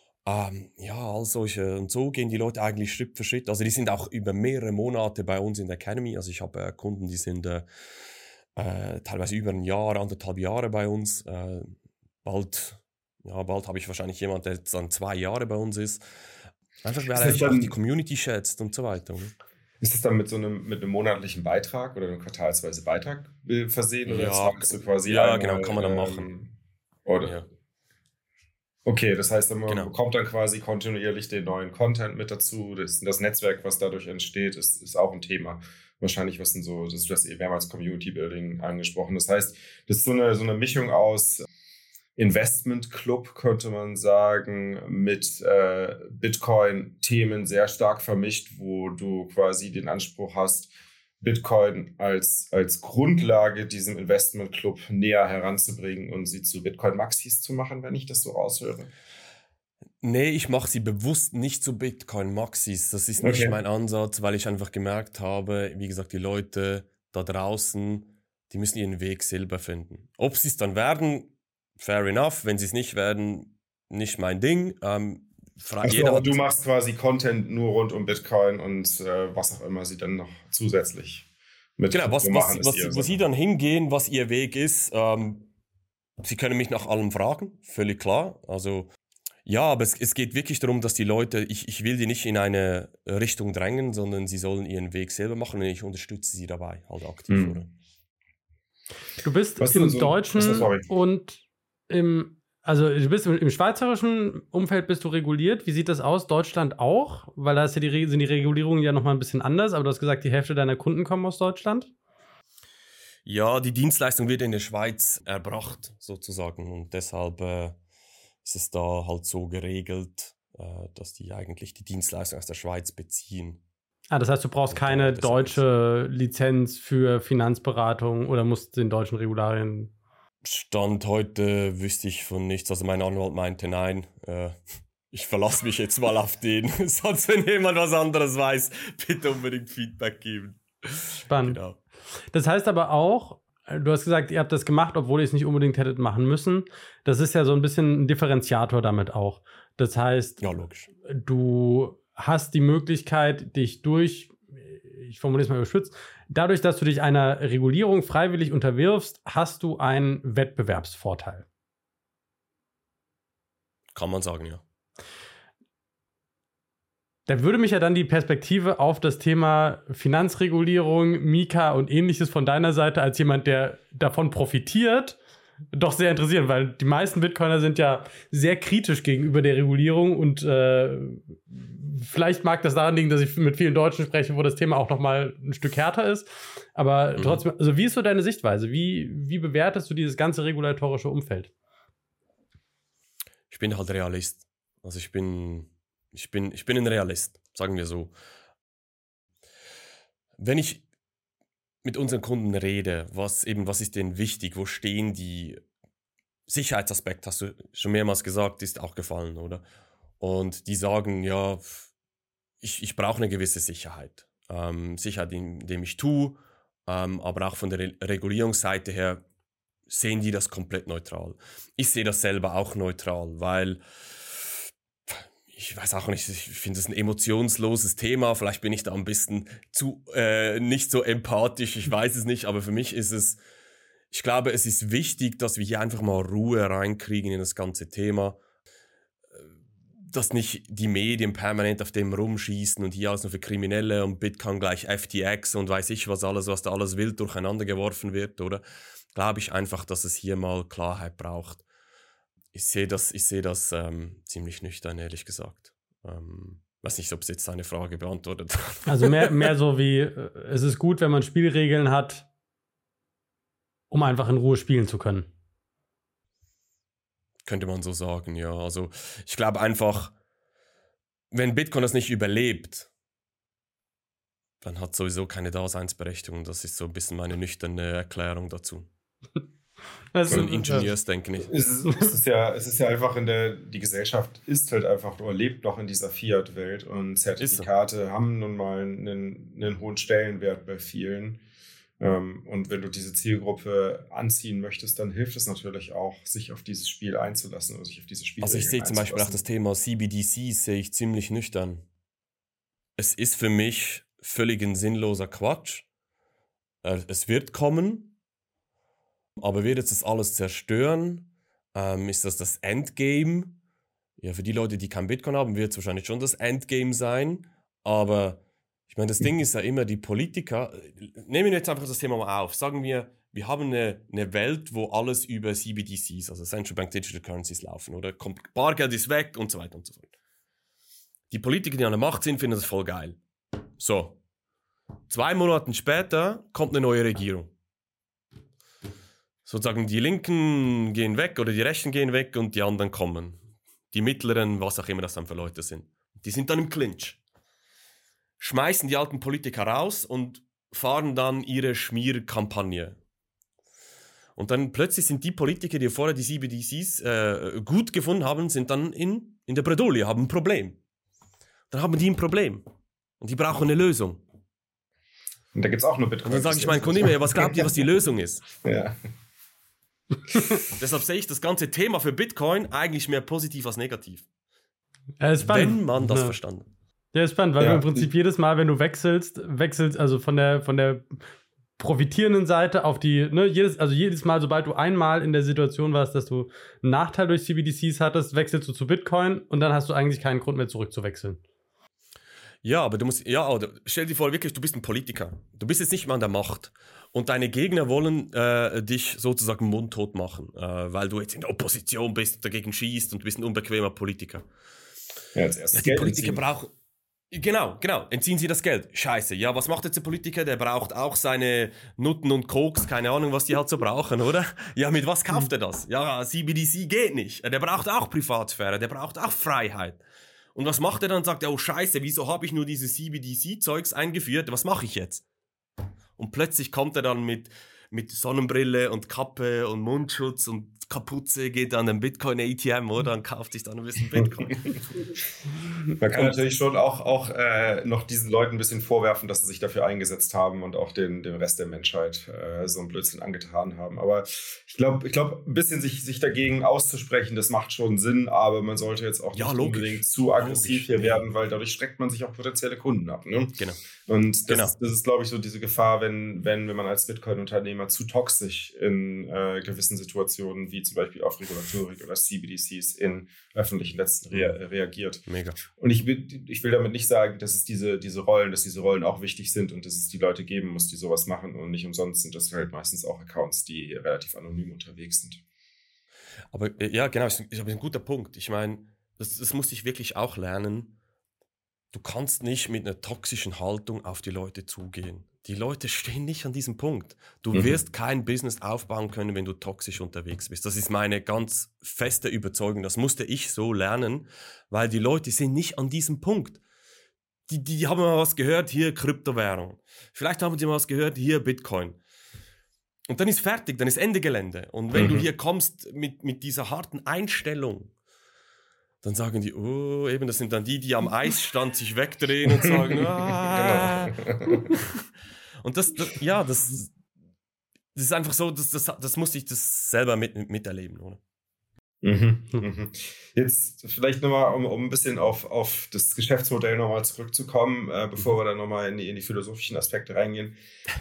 All solche, und so gehen die Leute eigentlich Schritt für Schritt. Also die sind auch über mehrere Monate bei uns in der Academy. Also ich habe Kunden, die sind teilweise über ein Jahr, 1,5 Jahre bei uns. Bald habe ich wahrscheinlich jemanden, der jetzt dann 2 Jahre bei uns ist. Einfach, weil er auch die Community schätzt und so weiter. Ist das dann mit einem monatlichen Beitrag oder einem quartalsweise Beitrag versehen? Oder zahlst du quasi genau, kann man dann machen. Oder? Ja. Okay, das heißt, man bekommt dann quasi kontinuierlich den neuen Content mit dazu. Das Netzwerk, was dadurch entsteht, ist auch ein Thema. Wahrscheinlich, du hast mehrmals Community Building angesprochen. Das heißt, das ist so eine Mischung aus Investment Club, könnte man sagen, mit Bitcoin-Themen sehr stark vermischt, wo du quasi den Anspruch hast, Bitcoin als Grundlage diesem Investment Club näher heranzubringen und sie zu Bitcoin-Maxis zu machen, wenn ich das so raushöre. Nee, ich mache sie bewusst nicht zu Bitcoin-Maxis. Das ist nicht mein Ansatz, weil ich einfach gemerkt habe, wie gesagt, die Leute da draußen, die müssen ihren Weg selber finden. Ob sie es dann werden, fair enough. Wenn sie es nicht werden, nicht mein Ding. Du machst quasi Content nur rund um Bitcoin und was auch immer sie dann noch zusätzlich mit machen. Wo sie dann hingehen, was ihr Weg ist. Sie können mich nach allem fragen, völlig klar. Also ja, aber es geht wirklich darum, dass die Leute, ich will die nicht in eine Richtung drängen, sondern sie sollen ihren Weg selber machen und ich unterstütze sie dabei, halt aktiv. Oder? Du bist im Deutschen und du bist im schweizerischen Umfeld bist du reguliert. Wie sieht das aus? Deutschland auch? Weil da sind die Regulierungen ja nochmal ein bisschen anders, aber du hast gesagt, die Hälfte deiner Kunden kommen aus Deutschland? Ja, die Dienstleistung wird in der Schweiz erbracht, sozusagen. Und deshalb ist es da halt so geregelt, dass die eigentlich die Dienstleistung aus der Schweiz beziehen. Das heißt, du brauchst keine deutsche Lizenz für Finanzberatung oder musst den deutschen Regularien... Stand heute wüsste ich von nichts. Also mein Anwalt meinte, nein, ich verlasse mich jetzt mal auf den. Sonst, wenn jemand was anderes weiß, bitte unbedingt Feedback geben. Spannend. Genau. Das heißt aber auch, du hast gesagt, ihr habt das gemacht, obwohl ihr es nicht unbedingt hättet machen müssen. Das ist ja so ein bisschen ein Differenziator damit auch. Das heißt, ja, logisch. Du hast die Möglichkeit, dich ich formuliere es mal überspitzt, dadurch, dass du dich einer Regulierung freiwillig unterwirfst, hast du einen Wettbewerbsvorteil. Kann man sagen, ja. Da würde mich ja dann die Perspektive auf das Thema Finanzregulierung, Mika und ähnliches von deiner Seite als jemand, der davon profitiert, doch sehr interessieren, weil die meisten Bitcoiner sind ja sehr kritisch gegenüber der Regulierung und vielleicht mag das daran liegen, dass ich mit vielen Deutschen spreche, wo das Thema auch noch mal ein Stück härter ist. Aber trotzdem, also wie ist so deine Sichtweise? Wie bewertest du dieses ganze regulatorische Umfeld? Ich bin halt Realist. Also ich bin ein Realist, sagen wir so. Wenn ich mit unseren Kunden rede, was ist denen wichtig, wo stehen die? Sicherheitsaspekt, hast du schon mehrmals gesagt, ist auch gefallen, oder? Und die sagen, ja, ich brauche eine gewisse Sicherheit. Sicherheit, indem ich tue, aber auch von der Regulierungsseite her sehen die das komplett neutral. Ich sehe das selber auch neutral, weil ich weiß auch nicht, ich finde es ein emotionsloses Thema, vielleicht bin ich da ein bisschen nicht so empathisch, ich weiß es nicht, aber für mich ist es, ich glaube, es ist wichtig, dass wir hier einfach mal Ruhe reinkriegen in das ganze Thema, dass nicht die Medien permanent auf dem rumschießen und hier alles nur für Kriminelle und Bitcoin gleich FTX und weiß ich was da alles wild durcheinander geworfen wird, oder? Glaube ich einfach, dass es hier mal Klarheit braucht. Ich sehe das ziemlich nüchtern, ehrlich gesagt. Weiß nicht, ob es jetzt deine Frage beantwortet. Also mehr so wie, es ist gut, wenn man Spielregeln hat, um einfach in Ruhe spielen zu können. Könnte man so sagen, ja. Also ich glaube einfach, wenn Bitcoin das nicht überlebt, dann hat sowieso keine Daseinsberechtigung. Das ist so ein bisschen meine nüchterne Erklärung dazu. Also, so ein Ingenieursdenken nicht. Es ist ja einfach die Gesellschaft ist halt einfach oder lebt noch in dieser Fiat-Welt und Zertifikate haben nun mal einen hohen Stellenwert bei vielen. Und wenn du diese Zielgruppe anziehen möchtest, dann hilft es natürlich auch, sich auf dieses Spiel einzulassen oder sich auf diese Spiele. Also ich sehe zum Beispiel auch das Thema CBDCs sehe ich ziemlich nüchtern. Es ist für mich völlig ein sinnloser Quatsch. Es wird kommen. Aber wird jetzt das alles zerstören? Ist das Endgame? Ja, für die Leute, die kein Bitcoin haben, wird es wahrscheinlich schon das Endgame sein. Aber ich meine, das Ding ist ja immer, die Politiker, nehmen wir jetzt einfach das Thema mal auf. Sagen wir haben eine Welt, wo alles über CBDCs, also Central Bank Digital Currencies laufen, oder? Bargeld ist weg und so weiter und so fort. Die Politiker, die an der Macht sind, finden das voll geil. So. 2 Monate später kommt eine neue Regierung. Sozusagen die Linken gehen weg oder die Rechten gehen weg und die anderen kommen. Die Mittleren, was auch immer das dann für Leute sind. Die sind dann im Clinch. Schmeißen die alten Politiker raus und fahren dann ihre Schmierkampagne. Und dann plötzlich sind die Politiker, die vorher die CBDCs gut gefunden haben, sind dann in der Bredouille, haben ein Problem. Dann haben die ein Problem. Und die brauchen eine Lösung. Und da gibt es auch nur Bitcoin. Und dann sage ich meinen Kunden immer, was glaubt ihr, was die Lösung ist? Ja. Deshalb sehe ich das ganze Thema für Bitcoin eigentlich mehr positiv als negativ. Wenn man das verstanden hat. Ja, ist spannend, weil du im Prinzip jedes Mal, wenn du wechselst also von der profitierenden Seite auf die, ne, jedes Mal, sobald du einmal in der Situation warst, dass du einen Nachteil durch CBDCs hattest, wechselst du zu Bitcoin und dann hast du eigentlich keinen Grund mehr zurückzuwechseln. Ja, aber stell dir vor, wirklich, du bist ein Politiker. Du bist jetzt nicht mehr an der Macht. Und deine Gegner wollen dich sozusagen mundtot machen, weil du jetzt in der Opposition bist, dagegen schießt und du bist ein unbequemer Politiker. Ja, als erstes die Politiker brauchen... Genau, entziehen sie das Geld. Scheiße, ja, was macht jetzt der Politiker? Der braucht auch seine Nutten und Koks, keine Ahnung, was die halt so brauchen, oder? Ja, mit was kauft er das? Ja, CBDC geht nicht. Der braucht auch Privatsphäre, der braucht auch Freiheit. Und was macht er dann? Sagt er, oh Scheiße, wieso habe ich nur dieses CBDC-Zeugs eingeführt? Was mache ich jetzt? Und plötzlich kommt er dann mit Sonnenbrille und Kappe und Mundschutz und Kapuze, geht an den Bitcoin-ATM, oder? Und kauft sich dann ein bisschen Bitcoin. Man kann natürlich schon auch noch diesen Leuten ein bisschen vorwerfen, dass sie sich dafür eingesetzt haben und auch den Rest der Menschheit so einen Blödsinn angetan haben. Aber ich glaube, ein bisschen sich dagegen auszusprechen, das macht schon Sinn, aber man sollte jetzt auch nicht unbedingt zu aggressiv hier werden, weil dadurch schreckt man sich auch potenzielle Kunden ab. Ne? Genau. Und das ist, glaube ich, so diese Gefahr, wenn man als Bitcoin-Unternehmer zu toxisch in gewissen Situationen wie zum Beispiel auf Regulatorik oder CBDCs in öffentlichen Netzen reagiert. Mega. Und ich will damit nicht sagen, dass es diese Rollen auch wichtig sind und dass es die Leute geben muss, die sowas machen, und nicht umsonst sind das halt meistens auch Accounts, die relativ anonym unterwegs sind. Aber ja, genau, ist ein guter Punkt. Ich meine, das musste ich wirklich auch lernen. Du kannst nicht mit einer toxischen Haltung auf die Leute zugehen. Die Leute stehen nicht an diesem Punkt. Du wirst kein Business aufbauen können, wenn du toxisch unterwegs bist. Das ist meine ganz feste Überzeugung. Das musste ich so lernen, weil die Leute sind nicht an diesem Punkt. Die haben mal was gehört, hier Kryptowährung. Vielleicht haben sie mal was gehört, hier Bitcoin. Und dann ist fertig, dann ist Ende Gelände. Und wenn du hier kommst mit dieser harten Einstellung, dann sagen die, oh, eben, das sind dann die am Eisstand sich wegdrehen und sagen, Genau. Und das ist einfach so, das musste ich das selber miterleben, oder? Jetzt vielleicht nochmal, um ein bisschen auf das Geschäftsmodell nochmal zurückzukommen, bevor wir dann nochmal in die philosophischen Aspekte reingehen.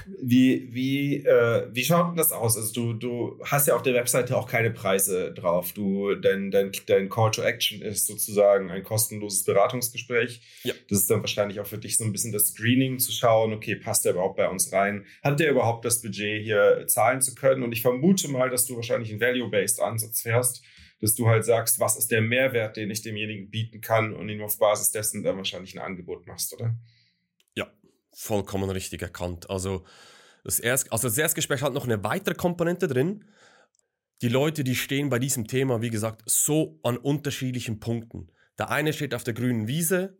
Wie schaut denn das aus? Also du hast ja auf der Webseite auch keine Preise drauf. Dein Call to Action ist sozusagen ein kostenloses Beratungsgespräch. Ja. Das ist dann wahrscheinlich auch für dich so ein bisschen das Screening zu schauen, okay, passt der überhaupt bei uns rein? Hat der überhaupt das Budget, hier zahlen zu können? Und ich vermute mal, dass du wahrscheinlich einen Value-Based Ansatz fährst, dass du halt sagst, was ist der Mehrwert, den ich demjenigen bieten kann und ihm auf Basis dessen dann wahrscheinlich ein Angebot machst, oder? Ja, vollkommen richtig erkannt. Also das Erstgespräch hat noch eine weitere Komponente drin. Die Leute, die stehen bei diesem Thema, wie gesagt, so an unterschiedlichen Punkten. Der eine steht auf der grünen Wiese,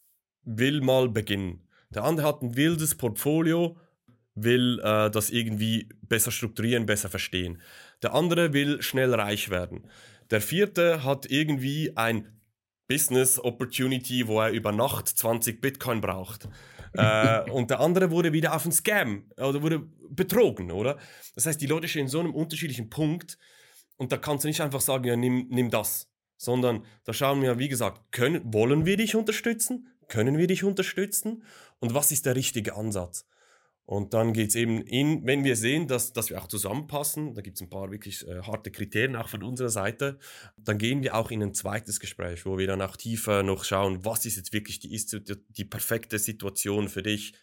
will mal beginnen. Der andere hat ein wildes Portfolio, will das irgendwie besser strukturieren, besser verstehen. Der andere will schnell reich werden. Der vierte hat irgendwie ein Business Opportunity, wo er über Nacht 20 Bitcoin braucht. Und der andere wurde wieder auf einen Scam oder wurde betrogen, oder? Das heißt, die Leute stehen in so einem unterschiedlichen Punkt und da kannst du nicht einfach sagen, ja, nimm das. Sondern da schauen wir, wie gesagt, wollen wir dich unterstützen? Können wir dich unterstützen? Und was ist der richtige Ansatz? Und dann geht es eben wenn wir sehen, dass wir auch zusammenpassen, da gibt es ein paar wirklich harte Kriterien auch von unserer Seite, dann gehen wir auch in ein zweites Gespräch, wo wir dann auch tiefer noch schauen, was ist jetzt wirklich die perfekte Situation für dich,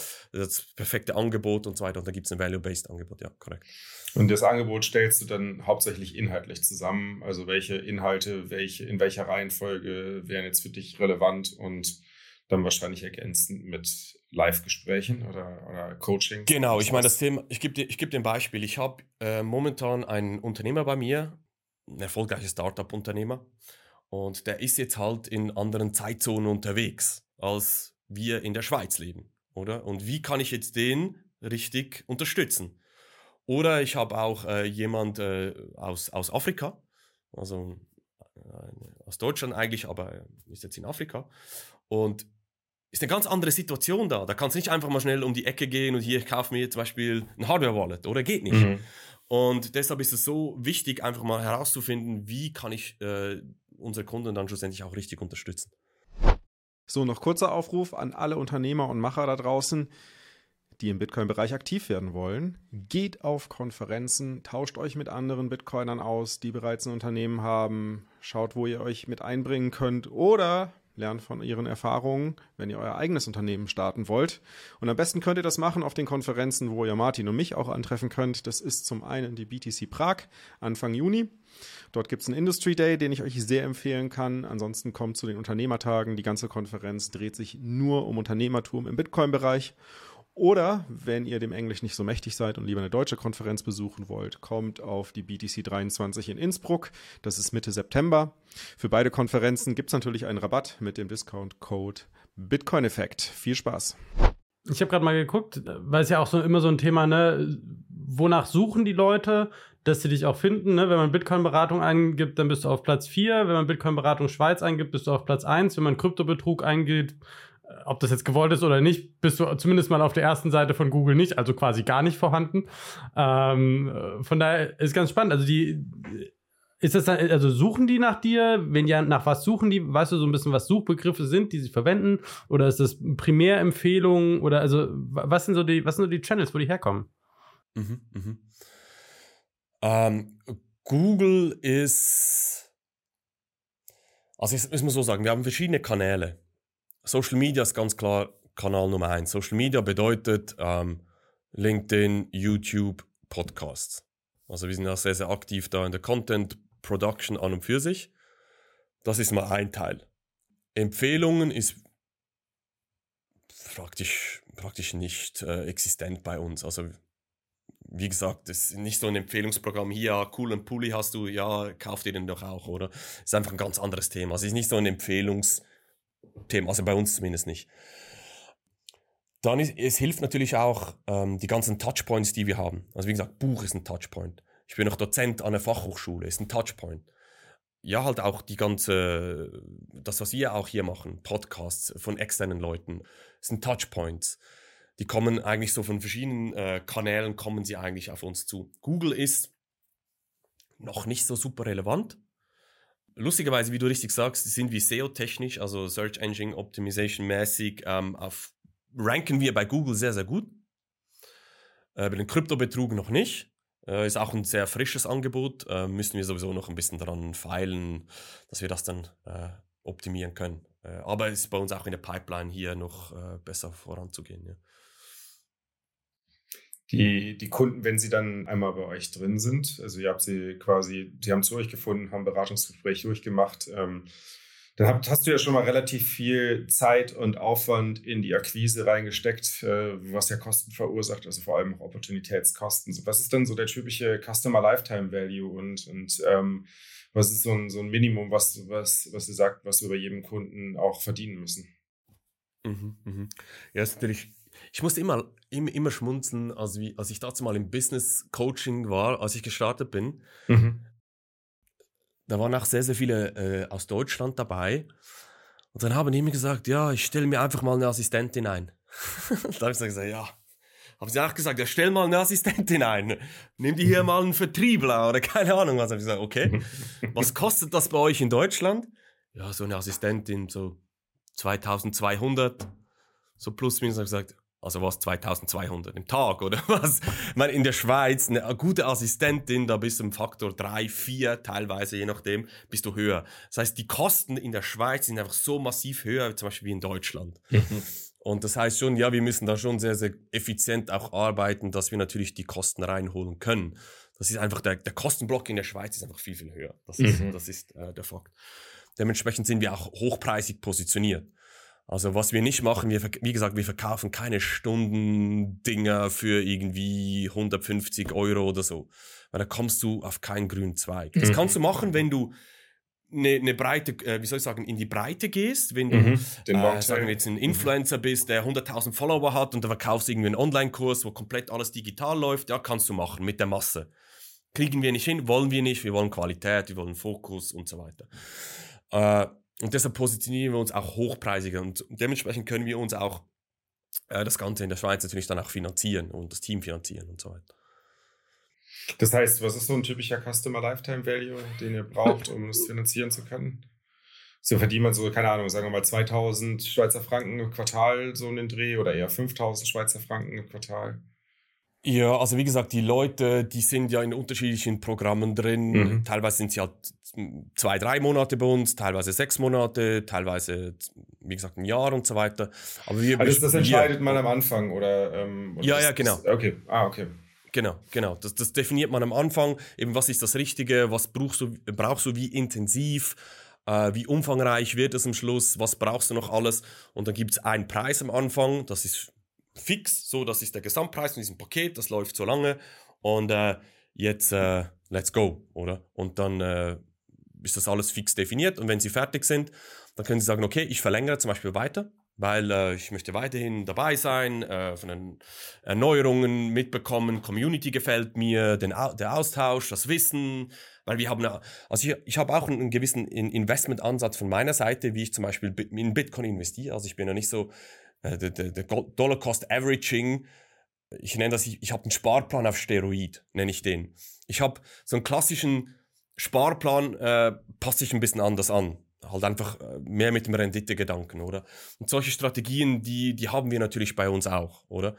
das perfekte Angebot und so weiter. Und dann gibt es ein Value-Based Angebot, ja, korrekt. Und das Angebot stellst du dann hauptsächlich inhaltlich zusammen, also welche Inhalte, in welcher Reihenfolge wären jetzt für dich relevant und dann wahrscheinlich ergänzend mit Live-Gesprächen oder Coaching. Genau, ich meine, das Thema, ich gebe dir ein Beispiel. Ich habe momentan einen Unternehmer bei mir, ein erfolgreicher Startup-Unternehmer, und der ist jetzt halt in anderen Zeitzonen unterwegs, als wir in der Schweiz leben, oder? Und wie kann ich jetzt den richtig unterstützen? Oder ich habe auch jemand aus Afrika, also aus Deutschland eigentlich, aber ist jetzt in Afrika, und ist eine ganz andere Situation da. Da kannst du nicht einfach mal schnell um die Ecke gehen und hier, ich kaufe mir zum Beispiel ein Hardware-Wallet, oder? Geht nicht. Und deshalb ist es so wichtig, einfach mal herauszufinden, wie kann ich unsere Kunden dann schlussendlich auch richtig unterstützen. So, noch kurzer Aufruf an alle Unternehmer und Macher da draußen, die im Bitcoin-Bereich aktiv werden wollen. Geht auf Konferenzen, tauscht euch mit anderen Bitcoinern aus, die bereits ein Unternehmen haben. Schaut, wo ihr euch mit einbringen könnt oder lernt von ihren Erfahrungen, wenn ihr euer eigenes Unternehmen starten wollt. Und am besten könnt ihr das machen auf den Konferenzen, wo ihr Martin und mich auch antreffen könnt. Das ist zum einen die BTC Prag Anfang Juni. Dort gibt es einen Industry Day, den ich euch sehr empfehlen kann. Ansonsten kommt zu den Unternehmertagen. Die ganze Konferenz dreht sich nur um Unternehmertum im Bitcoin-Bereich. Oder, wenn ihr dem Englisch nicht so mächtig seid und lieber eine deutsche Konferenz besuchen wollt, kommt auf die BTC 23 in Innsbruck. Das ist Mitte September. Für beide Konferenzen gibt es natürlich einen Rabatt mit dem Discount-Code BitcoinEffekt. Viel Spaß! Ich habe gerade mal geguckt, weil es ja auch immer so ein Thema, ne, wonach suchen die Leute, dass sie dich auch finden, ne? Wenn man Bitcoin-Beratung eingibt, dann bist du auf Platz 4. Wenn man Bitcoin-Beratung Schweiz eingibt, bist du auf Platz 1. Wenn man Kryptobetrug eingibt, ob das jetzt gewollt ist oder nicht, bist du zumindest mal auf der ersten Seite von Google nicht, also quasi gar nicht vorhanden. Von daher ist ganz spannend. Also ist das dann, also suchen die nach dir? Wenn ja, nach was suchen die? Weißt du so ein bisschen, was Suchbegriffe sind, die sie verwenden? Oder ist das Primärempfehlungen? Oder also was sind so die Channels, wo die herkommen? Google ist, also ich muss so sagen, wir haben verschiedene Kanäle. Social Media ist ganz klar Kanal Nummer 1. Social Media bedeutet LinkedIn, YouTube, Podcasts. Also wir sind auch sehr, sehr aktiv da in der Content Production an und für sich. Das ist mal ein Teil. Empfehlungen ist praktisch nicht existent bei uns. Also wie gesagt, es ist nicht so ein Empfehlungsprogramm, hier, ja, coolen Pulli hast du, ja, kauf dir den doch auch, oder? Es ist einfach ein ganz anderes Thema. Also es ist nicht so ein Empfehlungsthema, also bei uns zumindest nicht. Dann es hilft natürlich auch die ganzen Touchpoints, die wir haben. Also wie gesagt, Buch ist ein Touchpoint. Ich bin noch Dozent an einer Fachhochschule, ist ein Touchpoint. Ja, halt auch das, was wir auch hier machen, Podcasts von externen Leuten, sind Touchpoints. Die kommen eigentlich so von verschiedenen Kanälen, kommen sie eigentlich auf uns zu. Google ist noch nicht so super relevant. Lustigerweise, wie du richtig sagst, sind wir SEO-technisch, also Search Engine Optimization mäßig, ranken wir bei Google sehr, sehr gut. Bei den Kryptobetrug noch nicht. Ist auch ein sehr frisches Angebot. Müssen wir sowieso noch ein bisschen daran feilen, dass wir das dann optimieren können. Aber es ist bei uns auch in der Pipeline hier noch besser voranzugehen. Ja. Die Kunden, wenn sie dann einmal bei euch drin sind, also ihr habt sie haben zu euch gefunden, haben Beratungsgespräch durchgemacht, dann hast du ja schon mal relativ viel Zeit und Aufwand in die Akquise reingesteckt, was ja Kosten verursacht, also vor allem auch Opportunitätskosten. Was ist dann so der typische Customer Lifetime Value und was ist so ein Minimum, was ihr sagt, was wir bei jedem Kunden auch verdienen müssen? Ja, ist natürlich. Ich musste immer schmunzeln, als ich dazu mal im Business Coaching war, als ich gestartet bin. Da waren auch sehr, sehr viele aus Deutschland dabei. Und dann haben die mir gesagt, ja, ich stelle mir einfach mal eine Assistentin ein. Da habe ich gesagt, ja. Haben sie auch gesagt, ja, stell mal eine Assistentin ein. Nimm die hier mal einen Vertriebler oder keine Ahnung was. Da habe ich gesagt, okay. Was kostet das bei euch in Deutschland? Ja, so eine Assistentin, so 2200. So plus minus, habe ich gesagt, also was, 2200 im Tag oder was? Ich meine, in der Schweiz, eine gute Assistentin, da bist du im Faktor 3, 4 teilweise, je nachdem, bist du höher. Das heißt, die Kosten in der Schweiz sind einfach so massiv höher, zum Beispiel wie in Deutschland. Und das heißt schon, ja, wir müssen da schon sehr, sehr effizient auch arbeiten, dass wir natürlich die Kosten reinholen können. Das ist einfach, der Kostenblock in der Schweiz ist einfach viel, viel höher. Das ist der Fakt. Dementsprechend sind wir auch hochpreisig positioniert. Also was wir nicht machen, wie gesagt, wir verkaufen keine Stundendinger für irgendwie 150 € oder so. Weil da kommst du auf keinen grünen Zweig. Das kannst du machen, wenn du eine breite, in die Breite gehst, wenn du, sagen wir jetzt ein Influencer bist, der 100.000 Follower hat und du verkaufst irgendwie einen Online-Kurs, wo komplett alles digital läuft, ja, kannst du machen mit der Masse. Kriegen wir nicht hin, wollen wir nicht, wir wollen Qualität, wir wollen Fokus und so weiter. Und deshalb positionieren wir uns auch hochpreisiger und dementsprechend können wir uns auch das Ganze in der Schweiz natürlich dann auch finanzieren und das Team finanzieren und so weiter. Das heißt, was ist so ein typischer Customer Lifetime Value, den ihr braucht, um es finanzieren zu können? So verdient man so, keine Ahnung, sagen wir mal 2.000 Schweizer Franken im Quartal so in den Dreh oder eher 5.000 Schweizer Franken im Quartal? Ja, also wie gesagt, die Leute, die sind ja in unterschiedlichen Programmen drin. Teilweise sind sie halt 2-3 Monate bei uns, teilweise 6 Monate, teilweise, wie gesagt, ein Jahr und so weiter. Aber also das entscheidet man am Anfang, oder? Ja, genau. Okay. Genau. Das definiert man am Anfang. Eben, was ist das Richtige, was brauchst du wie intensiv, wie umfangreich wird es am Schluss, was brauchst du noch alles? Und dann gibt es einen Preis am Anfang, das ist fix, so, das ist der Gesamtpreis von diesem Paket, das läuft so lange und jetzt let's go, oder? Und dann ist das alles fix definiert und wenn sie fertig sind, dann können sie sagen, okay, ich verlängere zum Beispiel weiter, weil ich möchte weiterhin dabei sein, von den Erneuerungen mitbekommen, Community gefällt mir, der Austausch, das Wissen, weil wir haben, also ich habe auch einen gewissen Investmentansatz von meiner Seite, wie ich zum Beispiel in Bitcoin investiere, also ich bin ja nicht so der Dollar Cost Averaging, ich nenne das, ich habe einen Sparplan auf Steroid, nenne ich den. Ich habe so einen klassischen Sparplan, passe ich ein bisschen anders an. Halt einfach mehr mit dem Rendite-Gedanken, oder? Und solche Strategien, die haben wir natürlich bei uns auch, oder?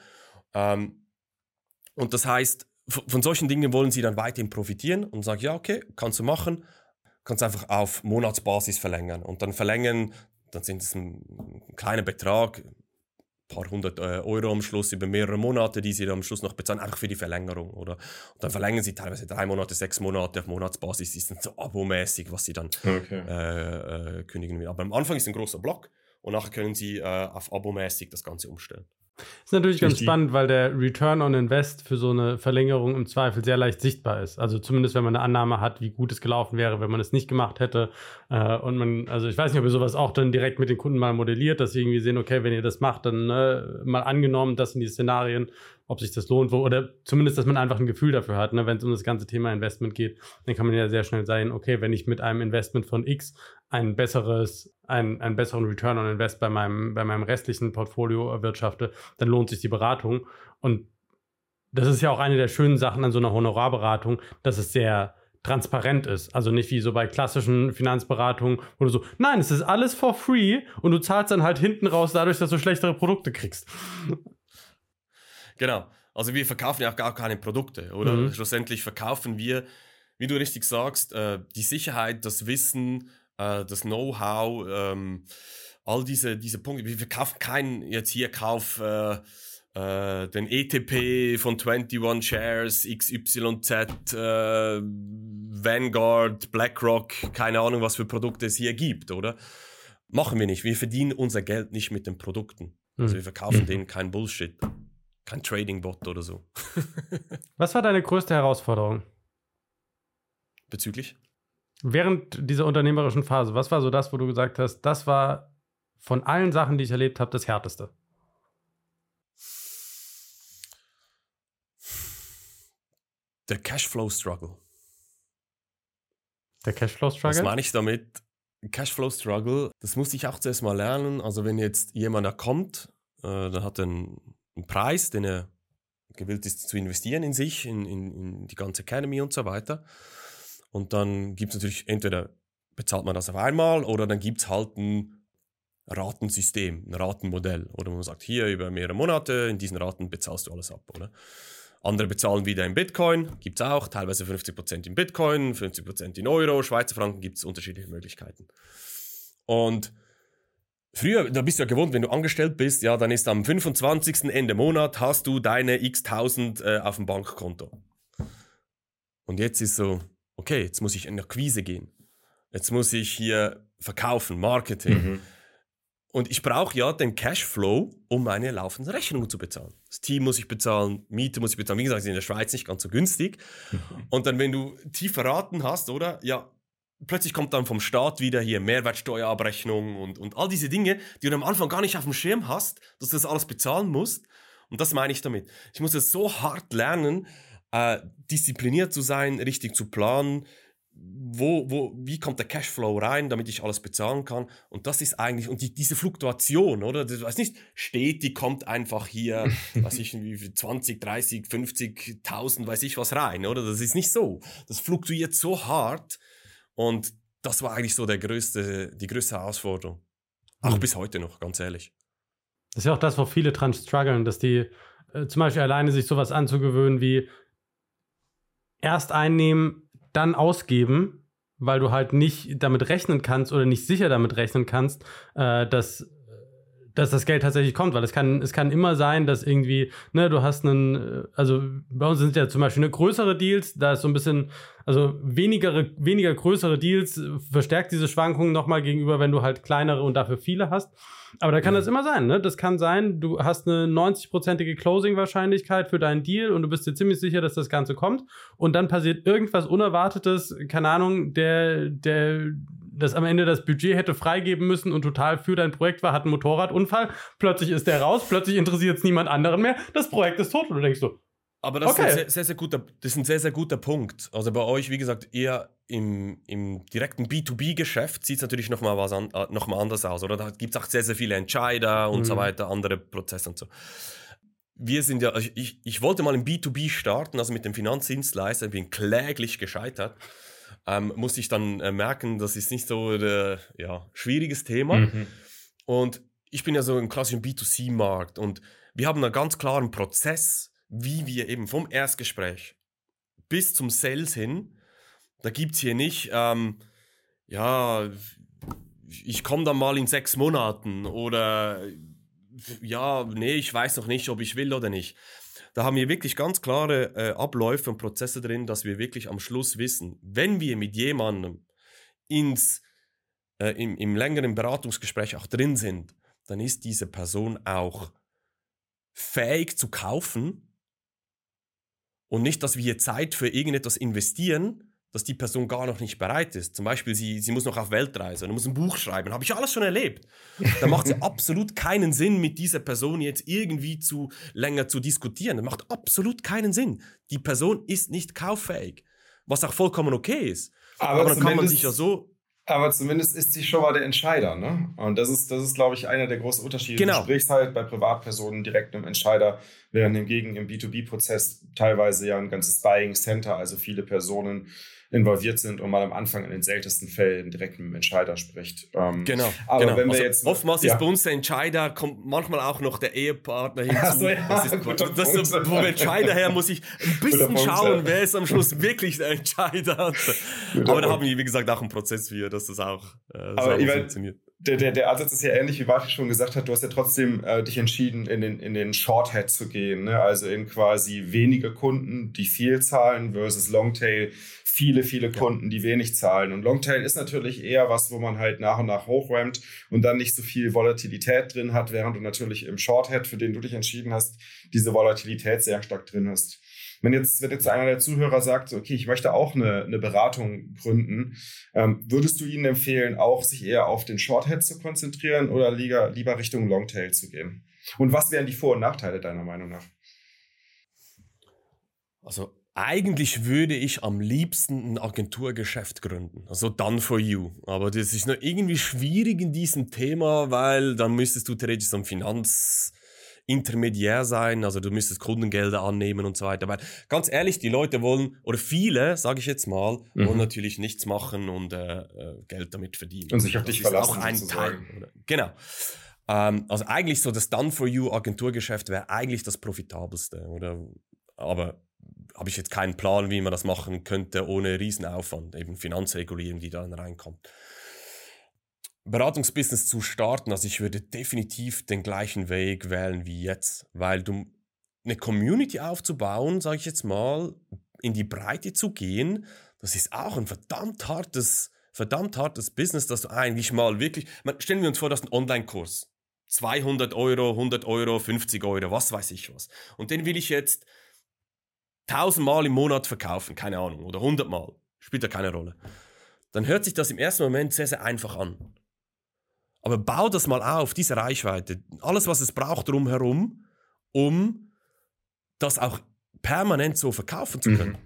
Und das heißt, von solchen Dingen wollen sie dann weiterhin profitieren und sagen, ja, okay, kannst du machen, kannst einfach auf Monatsbasis verlängern und dann verlängern, dann sind es ein kleiner Betrag, paar hundert Euro am Schluss über mehrere Monate, die sie dann am Schluss noch bezahlen, einfach für die Verlängerung. Oder? Und dann verlängern sie teilweise 3 Monate, 6 Monate auf Monatsbasis, ist dann so abomäßig, was sie dann kündigen will. Aber am Anfang ist ein großer Block und nachher können sie auf abomäßig das Ganze umstellen. Ist natürlich ganz spannend, weil der Return on Invest für so eine Verlängerung im Zweifel sehr leicht sichtbar ist. Also zumindest, wenn man eine Annahme hat, wie gut es gelaufen wäre, wenn man es nicht gemacht hätte. Also ich weiß nicht, ob ihr sowas auch dann direkt mit den Kunden mal modelliert, dass sie irgendwie sehen, okay, wenn ihr das macht, dann mal angenommen, das sind die Szenarien, ob sich das lohnt, oder zumindest, dass man einfach ein Gefühl dafür hat, ne? Wenn es um das ganze Thema Investment geht, dann kann man ja sehr schnell sagen, okay, wenn ich mit einem Investment von X einen besseren Return on Invest bei meinem restlichen Portfolio erwirtschafte, dann lohnt sich die Beratung. Und das ist ja auch eine der schönen Sachen an so einer Honorarberatung, dass es sehr transparent ist. Also nicht wie so bei klassischen Finanzberatungen, wo du so, nein, es ist alles for free und du zahlst dann halt hinten raus dadurch, dass du schlechtere Produkte kriegst. Genau, also wir verkaufen ja auch gar keine Produkte, oder? Schlussendlich verkaufen wir, wie du richtig sagst, die Sicherheit, das Wissen, das Know-how, all diese Punkte. Wir verkaufen keinen, jetzt hier kauf den ETP von 21 Shares, XYZ, Vanguard, BlackRock, keine Ahnung, was für Produkte es hier gibt, oder? Machen wir nicht. Wir verdienen unser Geld nicht mit den Produkten. Also wir verkaufen denen kein Bullshit. Kein Trading-Bot oder so. Was war deine größte Herausforderung? Bezüglich? Während dieser unternehmerischen Phase, was war so das, wo du gesagt hast, das war von allen Sachen, die ich erlebt habe, das Härteste? Der Cashflow-Struggle. Der Cashflow-Struggle? Was meine ich damit? Cashflow-Struggle, das musste ich auch zuerst mal lernen. Also wenn jetzt jemand da kommt, dann hat er einen Preis, den er gewillt ist zu investieren in sich, in die ganze Academy und so weiter. Und dann gibt es natürlich, entweder bezahlt man das auf einmal oder dann gibt es halt ein Ratensystem, ein Ratenmodell. Oder man sagt, hier über mehrere Monate, in diesen Raten bezahlst du alles ab, oder? Andere bezahlen wieder in Bitcoin, gibt es auch, teilweise 50% in Bitcoin, 50% in Euro, Schweizer Franken, gibt es unterschiedliche Möglichkeiten. Und früher, da bist du ja gewohnt, wenn du angestellt bist, ja, dann ist am 25. Ende Monat hast du deine x-tausend auf dem Bankkonto. Und jetzt ist so, okay, jetzt muss ich in die Akquise gehen. Jetzt muss ich hier verkaufen, Marketing. Und ich brauche ja den Cashflow, um meine laufenden Rechnungen zu bezahlen. Das Team muss ich bezahlen, Miete muss ich bezahlen. Wie gesagt, ist in der Schweiz nicht ganz so günstig. Und dann, wenn du tiefe Raten hast, oder? Ja, plötzlich kommt dann vom Staat wieder hier Mehrwertsteuerabrechnung und all diese Dinge, die du am Anfang gar nicht auf dem Schirm hast, dass du das alles bezahlen musst. Und das meine ich damit. Ich muss es so hart lernen, diszipliniert zu sein, richtig zu planen, wie kommt der Cashflow rein, damit ich alles bezahlen kann. Und das ist eigentlich, und diese Fluktuation, oder? Das weiß nicht, stetig kommt einfach hier, weiß ich, wie 20, 30, 50.000, weiß ich was rein, oder? Das ist nicht so. Das fluktuiert so hart. Und das war eigentlich so die größte Herausforderung. Auch bis heute noch, ganz ehrlich. Das ist ja auch das, wo viele dran strugglen, dass die zum Beispiel alleine sich sowas anzugewöhnen wie erst einnehmen, dann ausgeben, weil du halt nicht damit rechnen kannst oder nicht sicher damit rechnen kannst, dass das Geld tatsächlich kommt, weil es kann immer sein, dass irgendwie, ne, du hast also bei uns sind ja zum Beispiel größere Deals, da ist so ein bisschen, also weniger größere Deals verstärkt diese Schwankungen nochmal gegenüber, wenn du halt kleinere und dafür viele hast. Aber da kann das immer sein, ne? Das kann sein, du hast eine 90%ige Closing-Wahrscheinlichkeit für deinen Deal und du bist dir ziemlich sicher, dass das Ganze kommt und dann passiert irgendwas Unerwartetes, keine Ahnung, das am Ende das Budget hätte freigeben müssen und total für dein Projekt war, hat einen Motorradunfall, plötzlich ist der raus, plötzlich interessiert es niemand anderen mehr, das Projekt ist tot und du denkst so, aber das ist ein sehr, sehr guter Punkt. Also bei euch, wie gesagt, eher im direkten B2B-Geschäft sieht es natürlich noch mal anders aus, oder? Da gibt es auch sehr, sehr viele Entscheider und so weiter, andere Prozesse und so. Wir sind ja, ich wollte mal im B2B starten, also mit dem Finanzdienstleister, bin kläglich gescheitert. Musste ich dann merken, das ist nicht so ein schwieriges Thema. Und ich bin ja so im klassischen B2C-Markt und wir haben einen ganz klaren Prozess, wie wir eben vom Erstgespräch bis zum Sales hin, da gibt es hier nicht, ich komme dann mal in 6 Monaten oder ja, nee, ich weiß noch nicht, ob ich will oder nicht. Da haben wir wirklich ganz klare Abläufe und Prozesse drin, dass wir wirklich am Schluss wissen, wenn wir mit jemandem im längeren Beratungsgespräch auch drin sind, dann ist diese Person auch fähig zu kaufen und nicht, dass wir Zeit für irgendetwas investieren, dass die Person gar noch nicht bereit ist. Zum Beispiel, sie muss noch auf Weltreise und muss ein Buch schreiben. Habe ich alles schon erlebt. Da macht es absolut keinen Sinn, mit dieser Person jetzt irgendwie länger zu diskutieren. Das macht absolut keinen Sinn. Die Person ist nicht kauffähig. Was auch vollkommen okay ist. Aber dann kann man sich ja so... Aber zumindest ist sie schon mal der Entscheider, ne? Und das ist, glaube ich, einer der großen Unterschiede. Genau. Du sprichst halt bei Privatpersonen direkt einem Entscheider, während hingegen im B2B-Prozess teilweise ja ein ganzes Buying Center, also viele Personen involviert sind und man am Anfang in den seltensten Fällen direkt mit dem Entscheider spricht. Genau. Aber genau. wenn wir also jetzt oftmals ist bei uns der Entscheider, kommt manchmal auch noch der Ehepartner hinzu. Vom Entscheider her muss ich ein bisschen schauen, wer ist am Schluss wirklich der Entscheider. Aber da haben wir, wie gesagt, auch einen Prozess für, dass das auch funktioniert. Der Ansatz ist ja ähnlich, wie Bartek schon gesagt hat. Du hast ja trotzdem dich entschieden, in den Shorthead zu gehen. Ne? Also in quasi wenige Kunden, die viel zahlen, versus Longtail, viele Kunden, die wenig zahlen. Und Longtail ist natürlich eher was, wo man halt nach und nach hochrammt und dann nicht so viel Volatilität drin hat, während du natürlich im Shorthead, für den du dich entschieden hast, diese Volatilität sehr stark drin hast. Wenn jetzt einer der Zuhörer sagt, okay, ich möchte auch eine Beratung gründen, würdest du ihnen empfehlen, auch sich eher auf den Shorthead zu konzentrieren oder lieber Richtung Longtail zu gehen? Und was wären die Vor- und Nachteile deiner Meinung nach? Also eigentlich würde ich am liebsten ein Agenturgeschäft gründen, also done for you. Aber das ist noch irgendwie schwierig in diesem Thema, weil dann müsstest du theoretisch so ein Finanzintermediär sein, also du müsstest Kundengelder annehmen und so weiter. Weil ganz ehrlich, die Leute wollen, oder viele, sage ich jetzt mal, wollen natürlich nichts machen und Geld damit verdienen. Und sich auf dich verlassen. Auch ein Teil. Genau. Also eigentlich so das done for you Agenturgeschäft wäre eigentlich das profitabelste, oder? Aber habe ich jetzt keinen Plan, wie man das machen könnte, ohne Riesenaufwand, eben Finanzregulierung, die da reinkommt. Beratungsbusiness zu starten, also ich würde definitiv den gleichen Weg wählen wie jetzt, weil eine Community aufzubauen, sage ich jetzt mal, in die Breite zu gehen, das ist auch ein verdammt hartes Business, dass du eigentlich mal wirklich, stellen wir uns vor, das ist ein Online-Kurs, 200 Euro, 100 Euro, 50 Euro, was weiß ich was. Und den will ich jetzt 1000 Mal im Monat verkaufen, keine Ahnung, oder 100 Mal, spielt ja keine Rolle. Dann hört sich das im ersten Moment sehr, sehr einfach an. Aber bau das mal auf, diese Reichweite, alles, was es braucht drumherum, um das auch permanent so verkaufen zu können.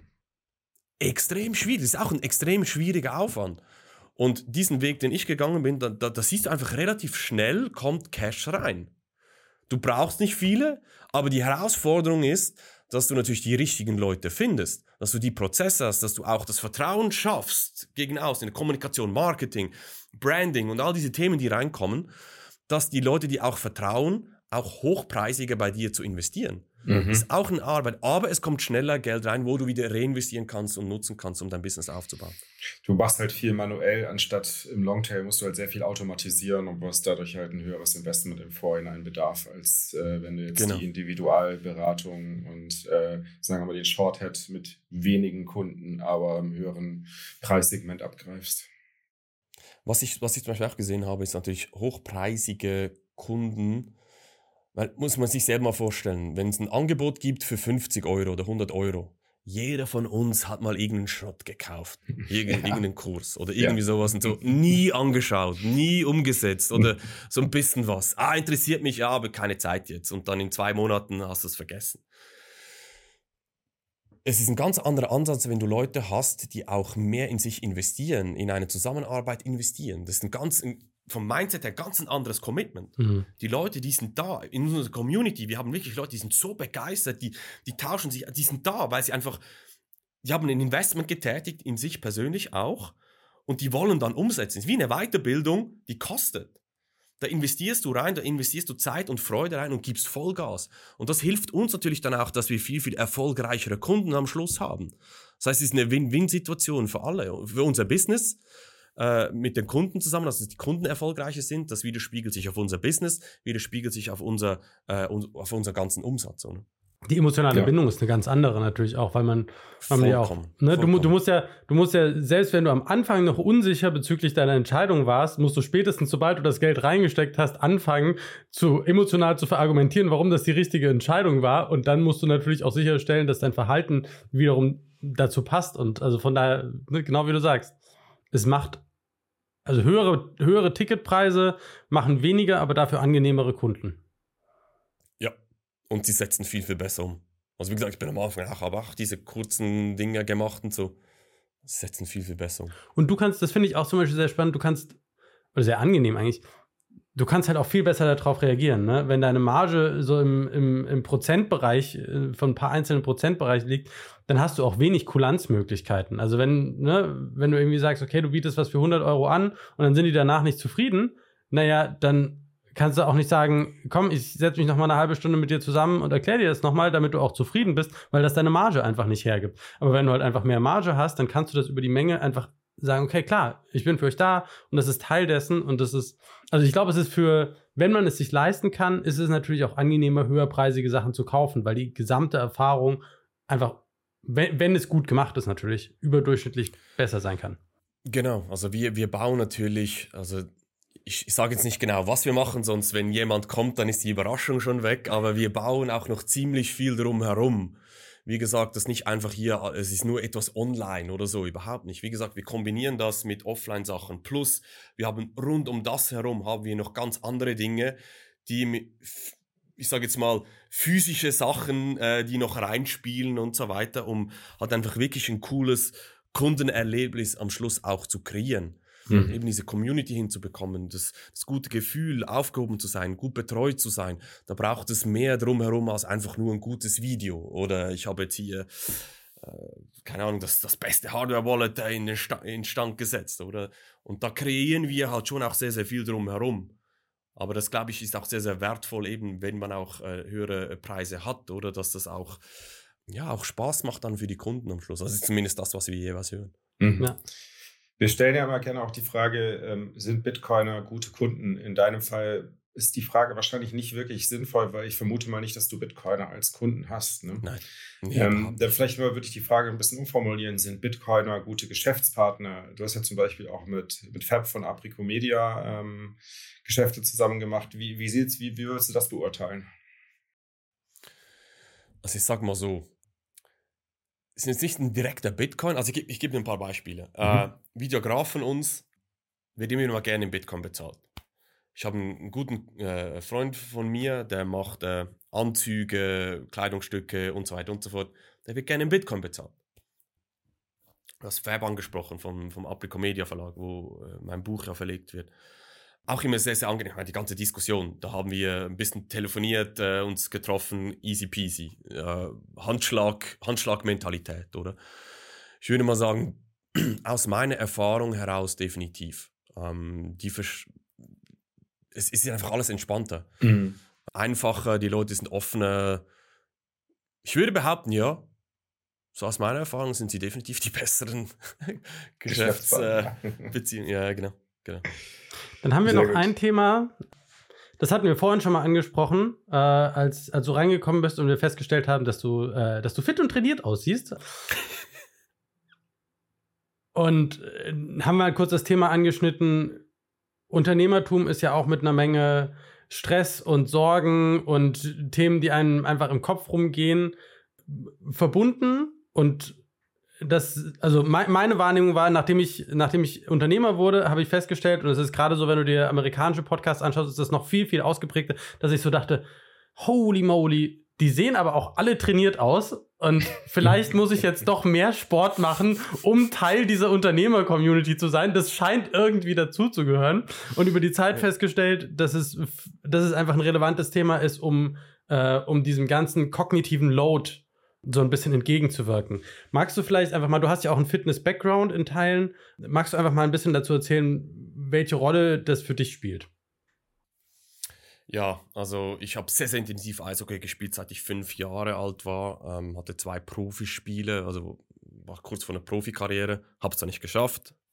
Extrem schwierig, das ist auch ein extrem schwieriger Aufwand. Und diesen Weg, den ich gegangen bin, da siehst du einfach relativ schnell, kommt Cash rein. Du brauchst nicht viele, aber die Herausforderung ist, dass du natürlich die richtigen Leute findest, dass du die Prozesse hast, dass du auch das Vertrauen schaffst gegen außen, in der Kommunikation, Marketing, Branding und all diese Themen, die reinkommen, dass die Leute, die auch vertrauen, auch hochpreisiger bei dir zu investieren. Das ist auch eine Arbeit, aber es kommt schneller Geld rein, wo du wieder reinvestieren kannst und nutzen kannst, um dein Business aufzubauen. Du machst halt viel manuell, anstatt im Longtail musst du halt sehr viel automatisieren und hast dadurch halt ein höheres Investment im Vorhinein Bedarf, als wenn du jetzt die Individualberatung und sagen wir mal den Shorthead mit wenigen Kunden, aber im höheren Preissegment abgreifst. Was ich zum Beispiel auch gesehen habe, ist natürlich hochpreisige Kunden. Weil, muss man sich selber mal vorstellen, wenn es ein Angebot gibt für 50 Euro oder 100 Euro, jeder von uns hat mal irgendeinen Schrott gekauft, irgendeinen Kurs oder irgendwie sowas und so, nie angeschaut, nie umgesetzt oder so ein bisschen was. Interessiert mich, ja, aber keine Zeit jetzt und dann in 2 Monaten hast du es vergessen. Es ist ein ganz anderer Ansatz, wenn du Leute hast, die auch mehr in sich investieren, in eine Zusammenarbeit investieren. Das ist vom Mindset her ganz ein anderes Commitment. Die Leute, die sind da, in unserer Community, wir haben wirklich Leute, die sind so begeistert, die tauschen sich, die sind da, weil sie haben ein Investment getätigt, in sich persönlich auch, und die wollen dann umsetzen. Es ist wie eine Weiterbildung, die kostet. Da investierst du rein, da investierst du Zeit und Freude rein und gibst Vollgas. Und das hilft uns natürlich dann auch, dass wir viel, viel erfolgreichere Kunden am Schluss haben. Das heißt, es ist eine Win-Win-Situation für alle, für unser Business, mit den Kunden zusammen, also dass die Kunden erfolgreicher sind. Das widerspiegelt sich auf unser Business, widerspiegelt sich auf unser ganzen Umsatz. Oder? Die emotionale Bindung ist eine ganz andere natürlich auch, weil man ja auch, ne, du musst ja, selbst wenn du am Anfang noch unsicher bezüglich deiner Entscheidung warst, musst du spätestens, sobald du das Geld reingesteckt hast, anfangen, emotional zu verargumentieren, warum das die richtige Entscheidung war. Und dann musst du natürlich auch sicherstellen, dass dein Verhalten wiederum dazu passt. Und also von daher, genau wie du sagst, es macht, also höhere Ticketpreise machen weniger, aber dafür angenehmere Kunden. Ja. Und sie setzen viel, viel besser um. Also wie gesagt, ich bin am Anfang auch diese kurzen Dinge gemacht und so. Sie setzen viel, viel besser um. Und du kannst, das finde ich auch zum Beispiel sehr spannend, oder sehr angenehm eigentlich, du kannst halt auch viel besser darauf reagieren, ne? Wenn deine Marge so im Prozentbereich, von ein paar einzelnen Prozentbereich liegt, dann hast du auch wenig Kulanzmöglichkeiten. Also wenn du irgendwie sagst, okay, du bietest was für 100 Euro an und dann sind die danach nicht zufrieden, naja, dann kannst du auch nicht sagen, komm, ich setze mich noch mal eine halbe Stunde mit dir zusammen und erkläre dir das nochmal, damit du auch zufrieden bist, weil das deine Marge einfach nicht hergibt. Aber wenn du halt einfach mehr Marge hast, dann kannst du das über die Menge einfach sagen, okay, klar, ich bin für euch da und das ist Teil dessen und das ist, also ich glaube, es ist wenn man es sich leisten kann, ist es natürlich auch angenehmer, höherpreisige Sachen zu kaufen, weil die gesamte Erfahrung einfach, wenn es gut gemacht ist natürlich, überdurchschnittlich besser sein kann. Genau, also wir bauen natürlich, also ich sage jetzt nicht genau, was wir machen, sonst wenn jemand kommt, dann ist die Überraschung schon weg, aber wir bauen auch noch ziemlich viel drumherum. Wie gesagt, das ist nicht einfach hier, es ist nur etwas online oder so, überhaupt nicht. Wie gesagt, wir kombinieren das mit Offline-Sachen. Plus, wir haben rund um das herum haben wir noch ganz andere Dinge, die, ich sage jetzt mal, physische Sachen, die noch reinspielen und so weiter, um halt einfach wirklich ein cooles Kundenerlebnis am Schluss auch zu kreieren. Eben diese Community hinzubekommen, das gute Gefühl, aufgehoben zu sein, gut betreut zu sein, da braucht es mehr drumherum als einfach nur ein gutes Video. Oder ich habe jetzt hier, keine Ahnung, das beste Hardware-Wallet instand gesetzt, oder? Und da kreieren wir halt schon auch sehr, sehr viel drumherum. Aber das, glaube ich, ist auch sehr, sehr wertvoll, eben wenn man auch höhere Preise hat, oder? Dass das auch Spaß macht dann für die Kunden am Schluss. Das ist zumindest das, was wir jeweils hören. Ja. Wir stellen ja immer gerne auch die Frage, sind Bitcoiner gute Kunden? In deinem Fall ist die Frage wahrscheinlich nicht wirklich sinnvoll, weil ich vermute mal nicht, dass du Bitcoiner als Kunden hast. Ne? Nein. Dann vielleicht würde ich die Frage ein bisschen umformulieren. Sind Bitcoiner gute Geschäftspartner? Du hast ja zum Beispiel auch mit Fab von Aprico Media Geschäfte zusammen gemacht. Wie würdest du das beurteilen? Also ich sag mal so, es ist jetzt nicht ein direkter Bitcoin, also ich gebe dir ein paar Beispiele. Videograf von uns wird immer mal gerne in Bitcoin bezahlt. Ich habe einen guten Freund von mir, der macht Anzüge, Kleidungsstücke und so weiter und so fort. Der wird gerne in Bitcoin bezahlt. Du hast Fab angesprochen vom Aprico Media Verlag, wo mein Buch ja verlegt wird. Auch immer sehr, sehr angenehm, die ganze Diskussion. Da haben wir ein bisschen telefoniert, uns getroffen, easy peasy. Handschlag-Mentalität, oder? Ich würde mal sagen, aus meiner Erfahrung heraus definitiv. Es ist einfach alles entspannter. Einfacher, die Leute sind offener. Ich würde behaupten, ja, so aus meiner Erfahrung sind sie definitiv die besseren Geschäftsbeziehungen. Ja, genau. Dann haben wir noch ein Thema, das hatten wir vorhin schon mal angesprochen, als du reingekommen bist und wir festgestellt haben, dass du fit und trainiert aussiehst. Und haben wir kurz das Thema angeschnitten, Unternehmertum ist ja auch mit einer Menge Stress und Sorgen und Themen, die einem einfach im Kopf rumgehen, verbunden. Und also meine Wahrnehmung war, nachdem ich Unternehmer wurde, habe ich festgestellt, und es ist gerade so, wenn du dir amerikanische Podcasts anschaust, ist das noch viel, viel ausgeprägter, dass ich so dachte, holy moly, die sehen aber auch alle trainiert aus und vielleicht muss ich jetzt doch mehr Sport machen, um Teil dieser Unternehmer-Community zu sein. Das scheint irgendwie dazuzugehören. Und über die Zeit festgestellt, dass es einfach ein relevantes Thema ist, um diesem ganzen kognitiven Load so ein bisschen entgegenzuwirken. Magst du vielleicht einfach mal, du hast ja auch einen Fitness-Background in Teilen, magst du einfach mal ein bisschen dazu erzählen, welche Rolle das für dich spielt? Ja, also ich habe sehr, sehr intensiv Eishockey gespielt, seit ich 5 Jahre alt war, hatte 2 Profispiele, also war kurz vor einer Profikarriere, habe es dann nicht geschafft,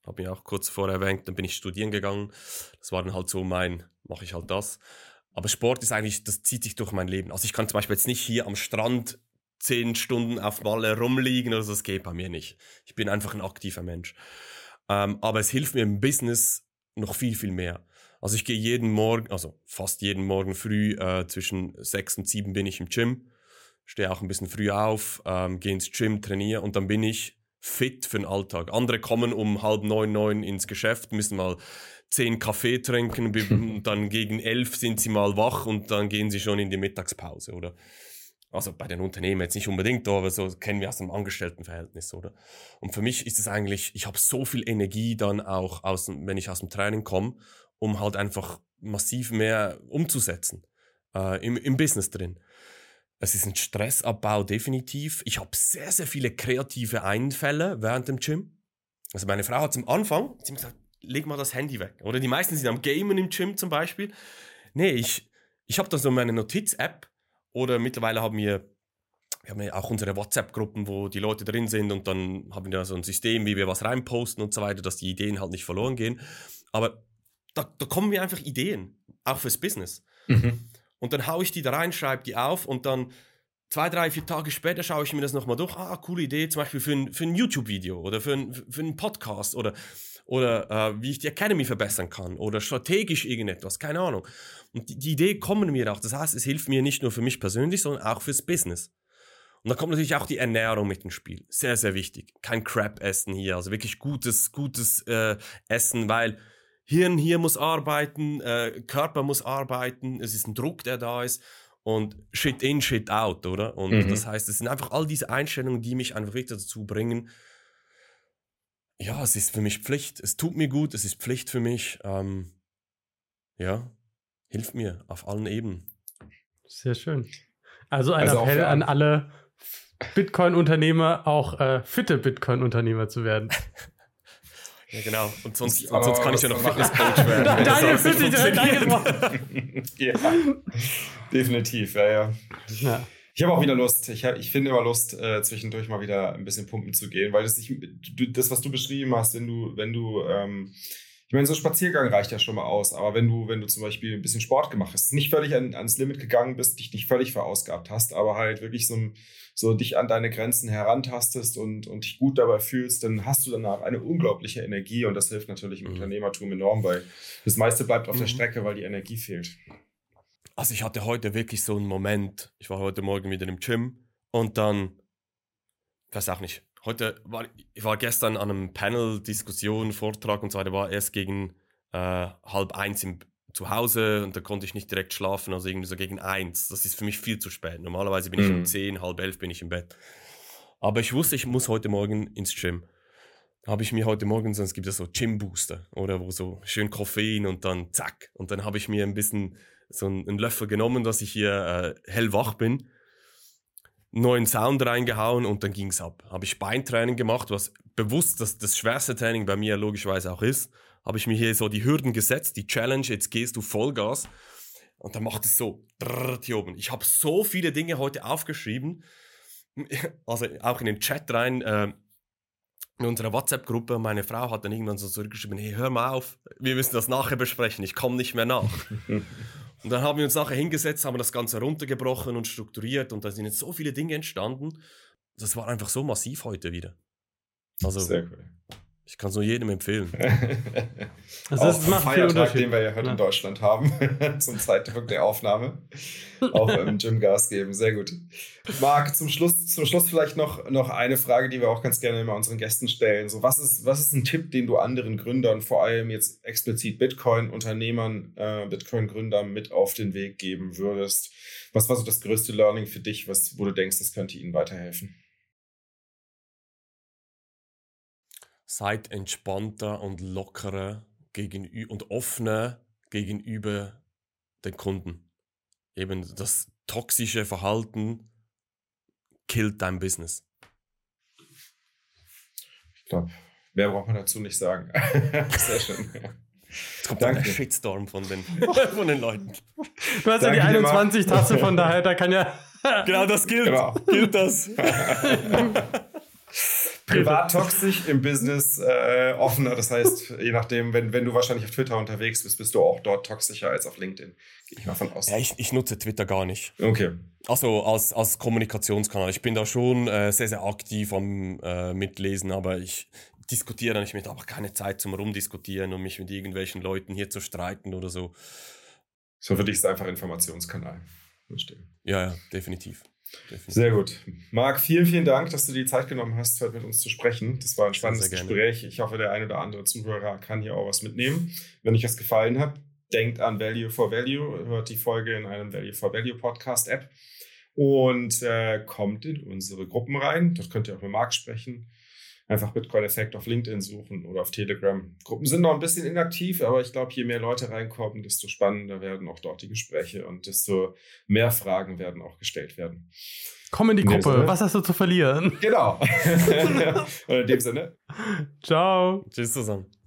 habe ich auch kurz vorher erwähnt, dann bin ich studieren gegangen. Das war dann halt so mache ich halt das. Aber Sport ist eigentlich, das zieht sich durch mein Leben. Also ich kann zum Beispiel jetzt nicht hier am Strand 10 Stunden auf Malle rumliegen oder so, das geht bei mir nicht. Ich bin einfach ein aktiver Mensch. Aber es hilft mir im Business noch viel, viel mehr. Also ich gehe jeden Morgen, also fast jeden Morgen früh, zwischen 6 und 7 bin ich im Gym. Stehe auch ein bisschen früh auf, gehe ins Gym, trainiere und dann bin ich fit für den Alltag. Andere kommen um 8:30, 9 ins Geschäft, müssen mal 10 Kaffee trinken und dann gegen 11 sind sie mal wach und dann gehen sie schon in die Mittagspause, oder? Also bei den Unternehmen jetzt nicht unbedingt, aber so kennen wir aus dem Angestelltenverhältnis, oder? Und für mich ist es eigentlich, ich habe so viel Energie dann auch, wenn ich aus dem Training komme, um halt einfach massiv mehr umzusetzen im Business drin. Es ist ein Stressabbau definitiv. Ich habe sehr, sehr viele kreative Einfälle während dem Gym. Also meine Frau hat am Anfang gesagt, leg mal das Handy weg. Oder die meisten sind am Gamen im Gym zum Beispiel. Nee, ich habe da so meine Notiz-App oder mittlerweile haben wir ja auch unsere WhatsApp-Gruppen, wo die Leute drin sind und dann haben wir so ein System, wie wir was reinposten und so weiter, dass die Ideen halt nicht verloren gehen. Aber da kommen mir einfach Ideen, auch fürs Business. Mhm. Und dann haue ich die da rein, schreibe die auf und dann 2, 3, 4 Tage später schaue ich mir das nochmal durch. Coole Idee, zum Beispiel für ein YouTube-Video oder für einen Podcast oder wie ich die Academy verbessern kann oder strategisch irgendetwas, keine Ahnung. Und die Idee kommen mir auch. Das heißt, es hilft mir nicht nur für mich persönlich, sondern auch fürs Business. Und da kommt natürlich auch die Ernährung mit ins Spiel. Sehr, sehr wichtig. Kein Crap essen hier, also wirklich gutes Essen, weil Hirn hier muss arbeiten, Körper muss arbeiten, es ist ein Druck, der da ist und shit in, shit out, oder? Und das heißt, es sind einfach all diese Einstellungen, die mich einfach wirklich dazu bringen, ja, es ist für mich Pflicht, es tut mir gut, es ist Pflicht für mich, hilft mir auf allen Ebenen. Sehr schön. Also ein Appell an alle Bitcoin-Unternehmer, auch fitte Bitcoin-Unternehmer zu werden. Ja, genau. Und sonst kann ich ja noch Fitnesscoach werden. Daniel, bitte, danke. Ja, definitiv, ja. Ich habe auch wieder Lust. Ich finde immer Lust, zwischendurch mal wieder ein bisschen pumpen zu gehen, weil das was du beschrieben hast, wenn du ich meine, so ein Spaziergang reicht ja schon mal aus, aber wenn du zum Beispiel ein bisschen Sport gemacht hast, nicht völlig ans Limit gegangen bist, dich nicht völlig verausgabt hast, aber halt wirklich so dich an deine Grenzen herantastest und dich gut dabei fühlst, dann hast du danach eine unglaubliche Energie und das hilft natürlich im Unternehmertum enorm, weil das meiste bleibt auf der Strecke, weil die Energie fehlt. Also ich hatte heute wirklich so einen Moment, ich war heute Morgen wieder im Gym und dann, ich weiß auch nicht, ich war gestern an einem Panel, Diskussion, Vortrag und so weiter, war erst gegen 12:30 zu Hause und da konnte ich nicht direkt schlafen, also irgendwie so gegen 1. Das ist für mich viel zu spät. Normalerweise bin ich um 10, 10:30 bin ich im Bett. Aber ich wusste, ich muss heute Morgen ins Gym. Habe ich mir heute Morgen, sonst gibt es so Gym-Booster, oder wo so schön Koffein und dann zack. Und dann habe ich mir ein bisschen so einen Löffel genommen, dass ich hier hellwach bin. Neuen Sound reingehauen und dann ging's ab. Habe ich Beintraining gemacht, was bewusst das schwerste Training bei mir logischerweise auch ist. Habe ich mir hier so die Hürden gesetzt, die Challenge, jetzt gehst du Vollgas. Und dann macht es so, hier oben. Ich habe so viele Dinge heute aufgeschrieben, also auch in den Chat rein, in unserer WhatsApp-Gruppe. Meine Frau hat dann irgendwann so zurückgeschrieben, hey, hör mal auf, wir müssen das nachher besprechen, ich komme nicht mehr nach. Und dann haben wir uns nachher hingesetzt, haben das Ganze runtergebrochen und strukturiert und da sind jetzt so viele Dinge entstanden. Das war einfach so massiv heute wieder. Also, sehr cool. Ich kann es nur jedem empfehlen. Das macht viel Unterschied, den wir ja heute in Deutschland haben, zum Zeitpunkt der Aufnahme. Auch im Gym Gas geben, sehr gut. Marc, zum Schluss vielleicht noch eine Frage, die wir auch ganz gerne immer unseren Gästen stellen. So, was ist ein Tipp, den du anderen Gründern, vor allem jetzt explizit Bitcoin-Unternehmern, Bitcoin-Gründern mit auf den Weg geben würdest? Was war so das größte Learning für dich, wo du denkst, das könnte ihnen weiterhelfen? Seid entspannter und lockerer und offener gegenüber den Kunden. Eben das toxische Verhalten killt dein Business. Ich glaube, mehr braucht man dazu nicht sagen. Sehr schön. Jetzt kommt dann der Shitstorm von den Leuten. Du hast ja die 21-Tasse, von daher, da kann ja... Genau, das gilt. Genau. Gilt das. privat toxisch, im Business offener. Das heißt, je nachdem, wenn du wahrscheinlich auf Twitter unterwegs bist, bist du auch dort toxischer als auf LinkedIn. Gehe ich mal von aus. Ja, ich nutze Twitter gar nicht. Okay. Also als Kommunikationskanal. Ich bin da schon sehr, sehr aktiv am Mitlesen, aber ich diskutiere nicht mit, aber keine Zeit zum Rumdiskutieren und mich mit irgendwelchen Leuten hier zu streiten oder so. So für dich ist es einfach Informationskanal. Verstehe. Ja, definitiv. Sehr gut. Marc, vielen, vielen Dank, dass du die Zeit genommen hast, heute mit uns zu sprechen. Das war ein spannendes Gespräch. Ich hoffe, der ein oder andere Zuhörer kann hier auch was mitnehmen. Wenn euch das gefallen hat, denkt an Value for Value, hört die Folge in einem Value for Value Podcast-App und kommt in unsere Gruppen rein. Dort könnt ihr auch mit Marc sprechen. Einfach Bitcoin-Effekt auf LinkedIn suchen oder auf Telegram. Gruppen sind noch ein bisschen inaktiv, aber ich glaube, je mehr Leute reinkommen, desto spannender werden auch dort die Gespräche und desto mehr Fragen werden auch gestellt werden. Komm in die Gruppe, was hast du zu verlieren? Genau. Und in dem Sinne. Ciao. Tschüss zusammen.